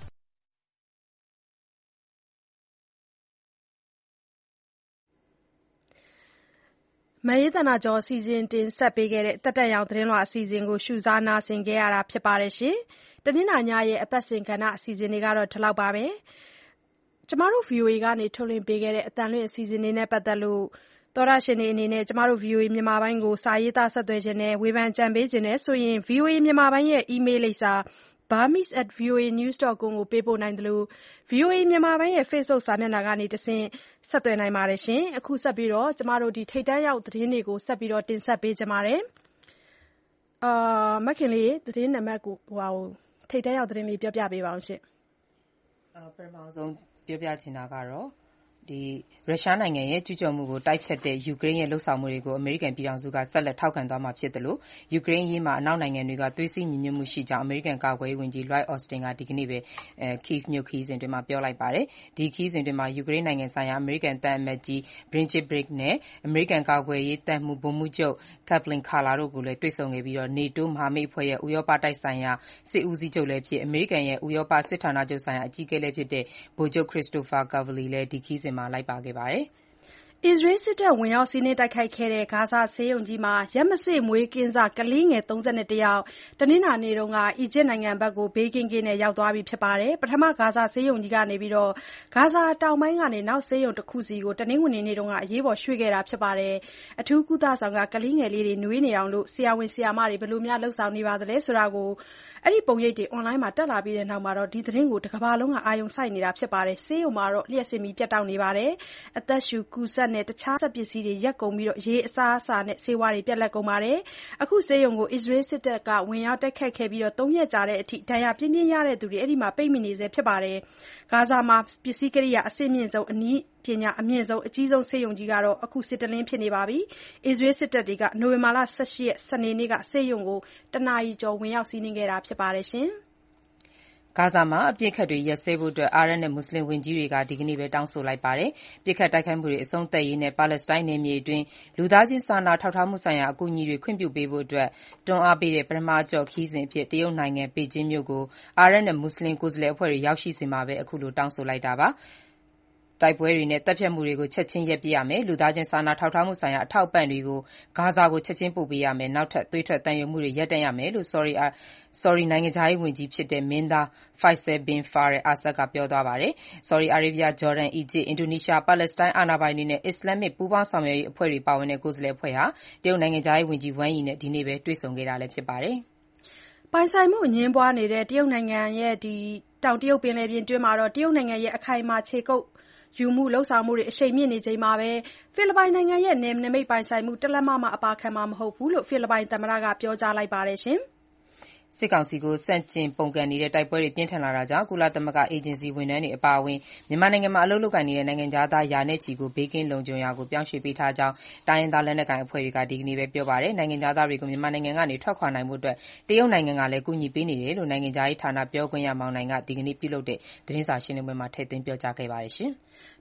မအေးသန္တာကျော်စီစဉ်တင်ဆက်ပေးခဲ့တဲ့တက်တက်ရောင်သတင်းလွှာအစီအစဉ်ကိုရှုစားနာဆင်ခဲ့ရတာဖြစ်ပါတယ်ရှင်။တနင်္လာညရဲ့အပတ်စဉ်ကဏ္ဍအစီအစဉ်တွေကတော့ဒီလောက်ပါပဲ။ကျမတို့ ဗွီအိုအေ ကနေထုတ်လွှင့်ပေးခဲ့တဲ့အသံလွှင့်အစီအစဉ်တွေနဲ့ပတ်သက်လို့သောတရှင်တွေအနေနဲ့ကျမတို့ ဗွီအိုအေမြန်မာပိုင်းကိုစာရေးသားဆက်သွယ်ခြင်းနဲ့ဝေဖန်ကြံပေးခြင်းနဲ့ဆိုရင် ဗွီအိုအေမြန်မာပိုင်းရဲ့ email လိပ်စာ burmese at voanews dot com ကိုပေးပို့နိုင်တယ်လို့ ဗွီအိုအေမြန်မာပိုင်းရဲ့ Facebook စာမျက်နှာကနေတဆင့်ဆက်သွယ်နိုင်ပါတယ်ရှင်။အခုဆက်ပြီးတော့ကျမတို့ဒီထိတ်တန့်ရောက်သတင်းတွေကိုဆက်ပြီးတော့တင်ဆက်ပေးကြပါမယ်။အာမခင်လေးသတင်းနံပါတ်ကိုဟိုထိတ်တန့်ရောက်သတင်းလေးပြောပြပေးပါအောင်ရှင်။အာပထမဆုံးပြောပြချင်တာကတော့ဒီရုရှားနိုင်ငံရဲ့ကျူးကျော်မှုကိုတိုက်ဖျက်တဲ့ယူကရိန်းရဲ့လှုပ်ဆောင်မှုတွေကိုအမေရိကန်ပြည်ထောင်စုကဆက်လက်ထောက်ခံသွားမှာဖြစ်တယ်လို့ယူကရိန်းအရေးမှာအနောက်နိုင်ငံတွေကသွေးစည်းညီညွတ်မှုရှိကြောင်းအမေရိကန်ကာကွယ်ရေးဝန်ကြီး Lloyd Austin ကဒီကနေ့ပဲအဲ Kyiv မြို့ခရီးစဉ်တွင်မှာပြောလိုက်ပါတယ်။ဒီခရီးစဉ်တွင်မှာယူကရိန်းနိုင်ငံဆိုင်ရာအမေရိကန်တပ်အမတ်ကြီး Bridget Briggs နဲ့အမေရိကန်ကာကွယ်ရေးတပ်မှူးဗိုလ်မှူးချုပ် Kathleen Carter တို့ကိုလည်းတွေ့ဆုံခဲ့ပြီးတော့ NATO မဟာမိတ်အဖွဲ့ရဲ့ဥရောပတိုက်ဆိုင်ရာစစ်ဦးစီးချုပ်လည်းဖြစ်အမေရိကန်ရဲ့ဥရောပစစ်ဌာနချုပ်ဆိုင်ရာအကြီးအကဲလည်းဖြစ်တဲ့ဗိုလ်ချုပ် Christopher Cavalli လည်းဒီခရီးစဉ်မှာလိုက်ပါခဲ့ပါတယ်။အစ္စရေးစစ်တပ်ဝင်ရောက်စီးနင်းတိုက်ခိုက်ခဲ့တဲ့ဂါဇာဆေးရုံကြီးမှာရက်မစေ့မွေးကင်းစကလေးငယ်၃၁ယောက်တနင်္လာနေ့တုန်းကအီဂျစ်နိုင်ငံဘက်ကိုဘေးကင်းကင်းနဲ့ရောက်သွားပြီဖြစ်ပါတယ်။ပထမဂါဇာဆေးရုံကြီးကနေပြီးတော့ဂါဇာတောင်ပိုင်းကနေနောက်ဆေးရုံတစ်ခုစီကိုတနင်္ဂနွေနေ့တုန်းကအရေးပေါ်ရွှေ့ခဲ့တာဖြစ်ပါတယ်။အထူးကုသဆောင်ကကလေးငယ်လေးတွေနွေးနေအောင်လို့ဆရာဝန်ဆရာမတွေဘယ်လိုများလှုပ်ဆောင်နေပါသလဲဆိုတာကိုအဲ့ဒီပုံရိပ်တွေ online မှာတက်လာပြီးတဲ့နောက်မှာတော့ဒီသတင်းကိုတစ်ကမ္ဘာလုံးကအာရုံစိုက်နေတာဖြစ်ပါတယ်။ဆေးရုံမှာတော့လျှက်စစ်မီပြတ်တောက်နေပါတယ်။အသက်ရှူကူဆက်နဲ့တခြားစက်ပစ္စည်းတွေရက်ကုန်ပြီးတော့ရေအစားအစာနဲ့ဆေးဝါးတွေပြတ်လက်ကုန်ပါတယ်။အခုဆေးရုံကိုအစ္စရေးစစ်တပ်ကဝင်ရောက်တိုက်ခတ်ခဲ့ပြီးတော့၃ရက်ကြာတဲ့အထိဒဏ်ရာပြင်းပြင်းရတဲ့သူတွေအဲ့ဒီမှာပိတ်မိနေစေဖြစ်ပါတယ်။ဂါဇာမှာပစ္စည်းကိရိယာအဆင့်မြင့်ဆုံးအနည်းပညာအမြင့်ဆုံးအကြီးဆုံးဆေးရုံကြီးကတော့အခုစစ်တလင်းဖြစ်နေပါပြီ။အစ္စရေးစစ်တပ်တွေကနိုဝင်ဘာလ၁၈ရက်စနေနေ့ကဆေးရုံကိုတနာရီကျော်ဝင်ရောက်စီးနင်းခဲ့တာဖြစ်ပါတယ်ရှင်။ဂါဇာမှာအပြစ်ခတ်တွေရပ်စဲဖို့အတွက်အာရပ်နဲ့မွတ်စလင်ဝန်ကြီးတွေကဒီကနေ့ပဲတောင်းဆိုလိုက်ပါတယ်။ပြစ်ခတ်တိုက်ခိုက်မှုတွေအဆုံးသတ်ရေးနဲ့ပါလက်စတိုင်းနယ်မြေအတွင်းလူသားချင်းစာနာထောက်ထားမှုဆိုင်ရာအကူအညီတွေခွင့်ပြုပေးဖို့အတွက်တွန်းအားပေးတဲ့ပထမအကျော့ခီးစဉ်အဖြစ်တရုတ်နိုင်ငံပေကျင်းမြို့ကိုအာရပ်နဲ့မွတ်စလင်ကိုယ်စားလှယ်အဖွဲ့တွေရောက်ရှိစဉ်မှာပဲအခုလိုတောင်းဆိုလိုက်တာပါ။တိုက်ပွဲတွေနဲ့တပ်ဖြတ်မှုတွေကိုချက်ချင်းရပ်ပစ်ရမယ်။လူသားချင်းစာနာထောက်ထားမှုဆိုင်ရာအထောက်အပံ့တွေကိုဂါဇာကိုချက်ချင်းပို့ပေးရမယ်။နောက်ထပ်သွေးထွက်သံယိုမှုတွေရပ်တန့်ရမယ်လို့ Saudi Saudi နိုင်ငံခြားရေးဝန်ကြီးဖြစ်တဲ့မင်းသား Faisal bin Farad Assad ကပြောသွားပါတယ်။ Saudi Arabia, Jordan, Egypt, Indonesia, ပါလက်စတိုင်းအာဏာပိုင်တွေနဲ့အစ္စလာမစ်ပူးပေါင်းဆောင်ရွက်ရေးအဖွဲ့တွေပါဝင်တဲ့ကိုယ်စားလှယ်အဖွဲ့ဟာတရုတ်နိုင်ငံခြားရေးဝန်ကြီး Wang Yi နဲ့ဒီနေ့ပဲတွေ့ဆုံခဲ့တာလည်းဖြစ်ပါတယ်။ပိုင်ဆိုင်မှုအငြင်းပွားနေတဲ့တရုတ်နိုင်ငံရဲ့ဒီတောင်တရုတ်ပင်လယ်ပြင်တွင်းမှာတော့တရုတ်နိုင်ငံရဲ့အခိုင်အမာခြေကုပ်ယူမှုလှုပ်ဆောင်မှုတွေအရှိန်မြင့်နေချိန်မှာပဲဖိလစ်ပိုင်နိုင်ငံရဲ့နယ်နိမိတ်ပိုင်ဆိုင်မှုတလက်မမှအပါခံမှာမဟုတ်ဘူးလို့ဖိလစ်ပိုင်သမ္မတကပြောကြားလိုက်ပါတယ်ရှင်။စစ်ကောင်စီကိုဆန့်ကျင်ပုန်ကန်နေတဲ့တိုက်ပွဲတွေပြင်းထန်လာတာကြောင့်ကုလသမဂ္ဂအေဂျင်စီဝန်ထမ်းတွေအပါအဝင်မြန်မာနိုင်ငံမှာအလုပ်လုပ်ကိုင်နေတဲ့နိုင်ငံခြားသားရာနဲ့ချီကိုဘေးကင်းလုံခြုံရာကိုပြောင်းရွှေ့ပေးထားကြောင်းတိုင်းရင်းသားလက်နက်ကိုင်အဖွဲ့တွေကဒီကနေ့ပဲပြောပါတယ်။နိုင်ငံခြားသားတွေကိုမြန်မာနိုင်ငံကနေထွက်ခွာနိုင်ဖို့အတွက်တရုတ်နိုင်ငံကလည်းကူညီပေးနေတယ်လို့နိုင်ငံခြားရေးဌာနပြောခွင့်ရမောင်နိုင်ကဒီကနေ့ပြုလုပ်တဲ့သတင်းစာရှင်းလင်းပွဲမှာထည့်သွင်းပြောကြားခဲ့ပါတယ်ရှင်။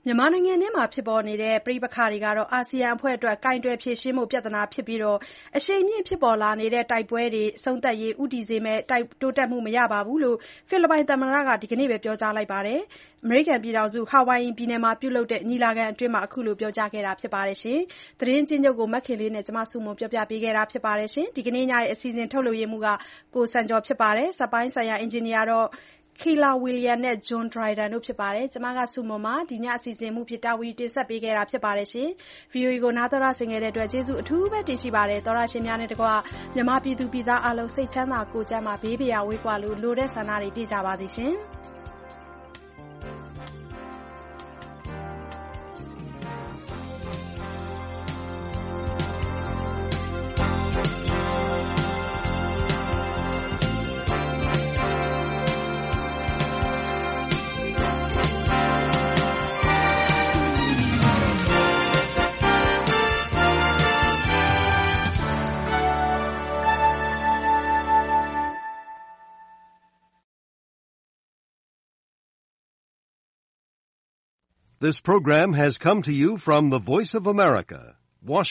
မြန်မာနိုင်ငံထဲမှာဖြစ်ပေါ်နေတဲ့ပဋိပက္ခတွေဟာအာဆီယံအဖွဲ့အတွက်ကိုင်တွယ်ဖြေရှင်းဖို့ပြဿနာဖြစ်ပြီးအရှိန်မြင့်ဖြစ်ပေါ်လာနေတဲ့တိုက်ပွဲတွေအဆုံးသတ်ရေးဦးတည်စေမယ့်တိုးတက်မှုမရဘူးလို့ဖိလစ်ပိုင်သမ္မတကဒီကနေ့ပဲပြောကြားလိုက်ပါတယ်။အမေရိကန်ပြည်ထောင်စုဟာဝိုင်ယီပြည်နယ်မှာပြုလုပ်တဲ့ညီလာခံအတွင်းအခုလိုပြောကြားခဲ့တာဖြစ်ပါတယ်။သတင်းအကျဉ်းချုပ်ကိုမခင်လေးနဲ့စုမွန်ပြောပြပေးခဲ့တာဖြစ်ပါတယ်။ဒီကနေ့ညရဲ့အစီအစဉ်ထုတ်လုပ်ရေးမှူးကကိုစံကျော်ဖြစ်ပါတယ်။စက်ပိုင်းဆိုင်ရာအင်ဂျင်နီယာတော့Kayla William နဲ့ John Dryden တို့ဖြစ်ပါတယ်။ကျွန်မကစုမွန်ပါဒီညအစီအစဉ်မှုဖြစ်တာဝီတင်ဆက်ပေးခဲ့တာဖြစ်ပါတယ်ရှင်။ဗီအိုအေ ကိုနားတော်ရဆင်ခဲ့တဲ့အတွက်ကျေးဇူးအထူးပဲတင်ရှိပါတယ်။သောရရှင်များနဲ့တကွမြန်မာပြည်သူပြည်သားအားလုံးစိတ်ချမ်းသာကိုယ်ကျန်းမာဘေးပရာဝေးကွာလို့လိုတဲ့ဆန္ဒတွေပြည့်ကြပါစေရှင်။ This program has come to you from the Voice of America, Washington.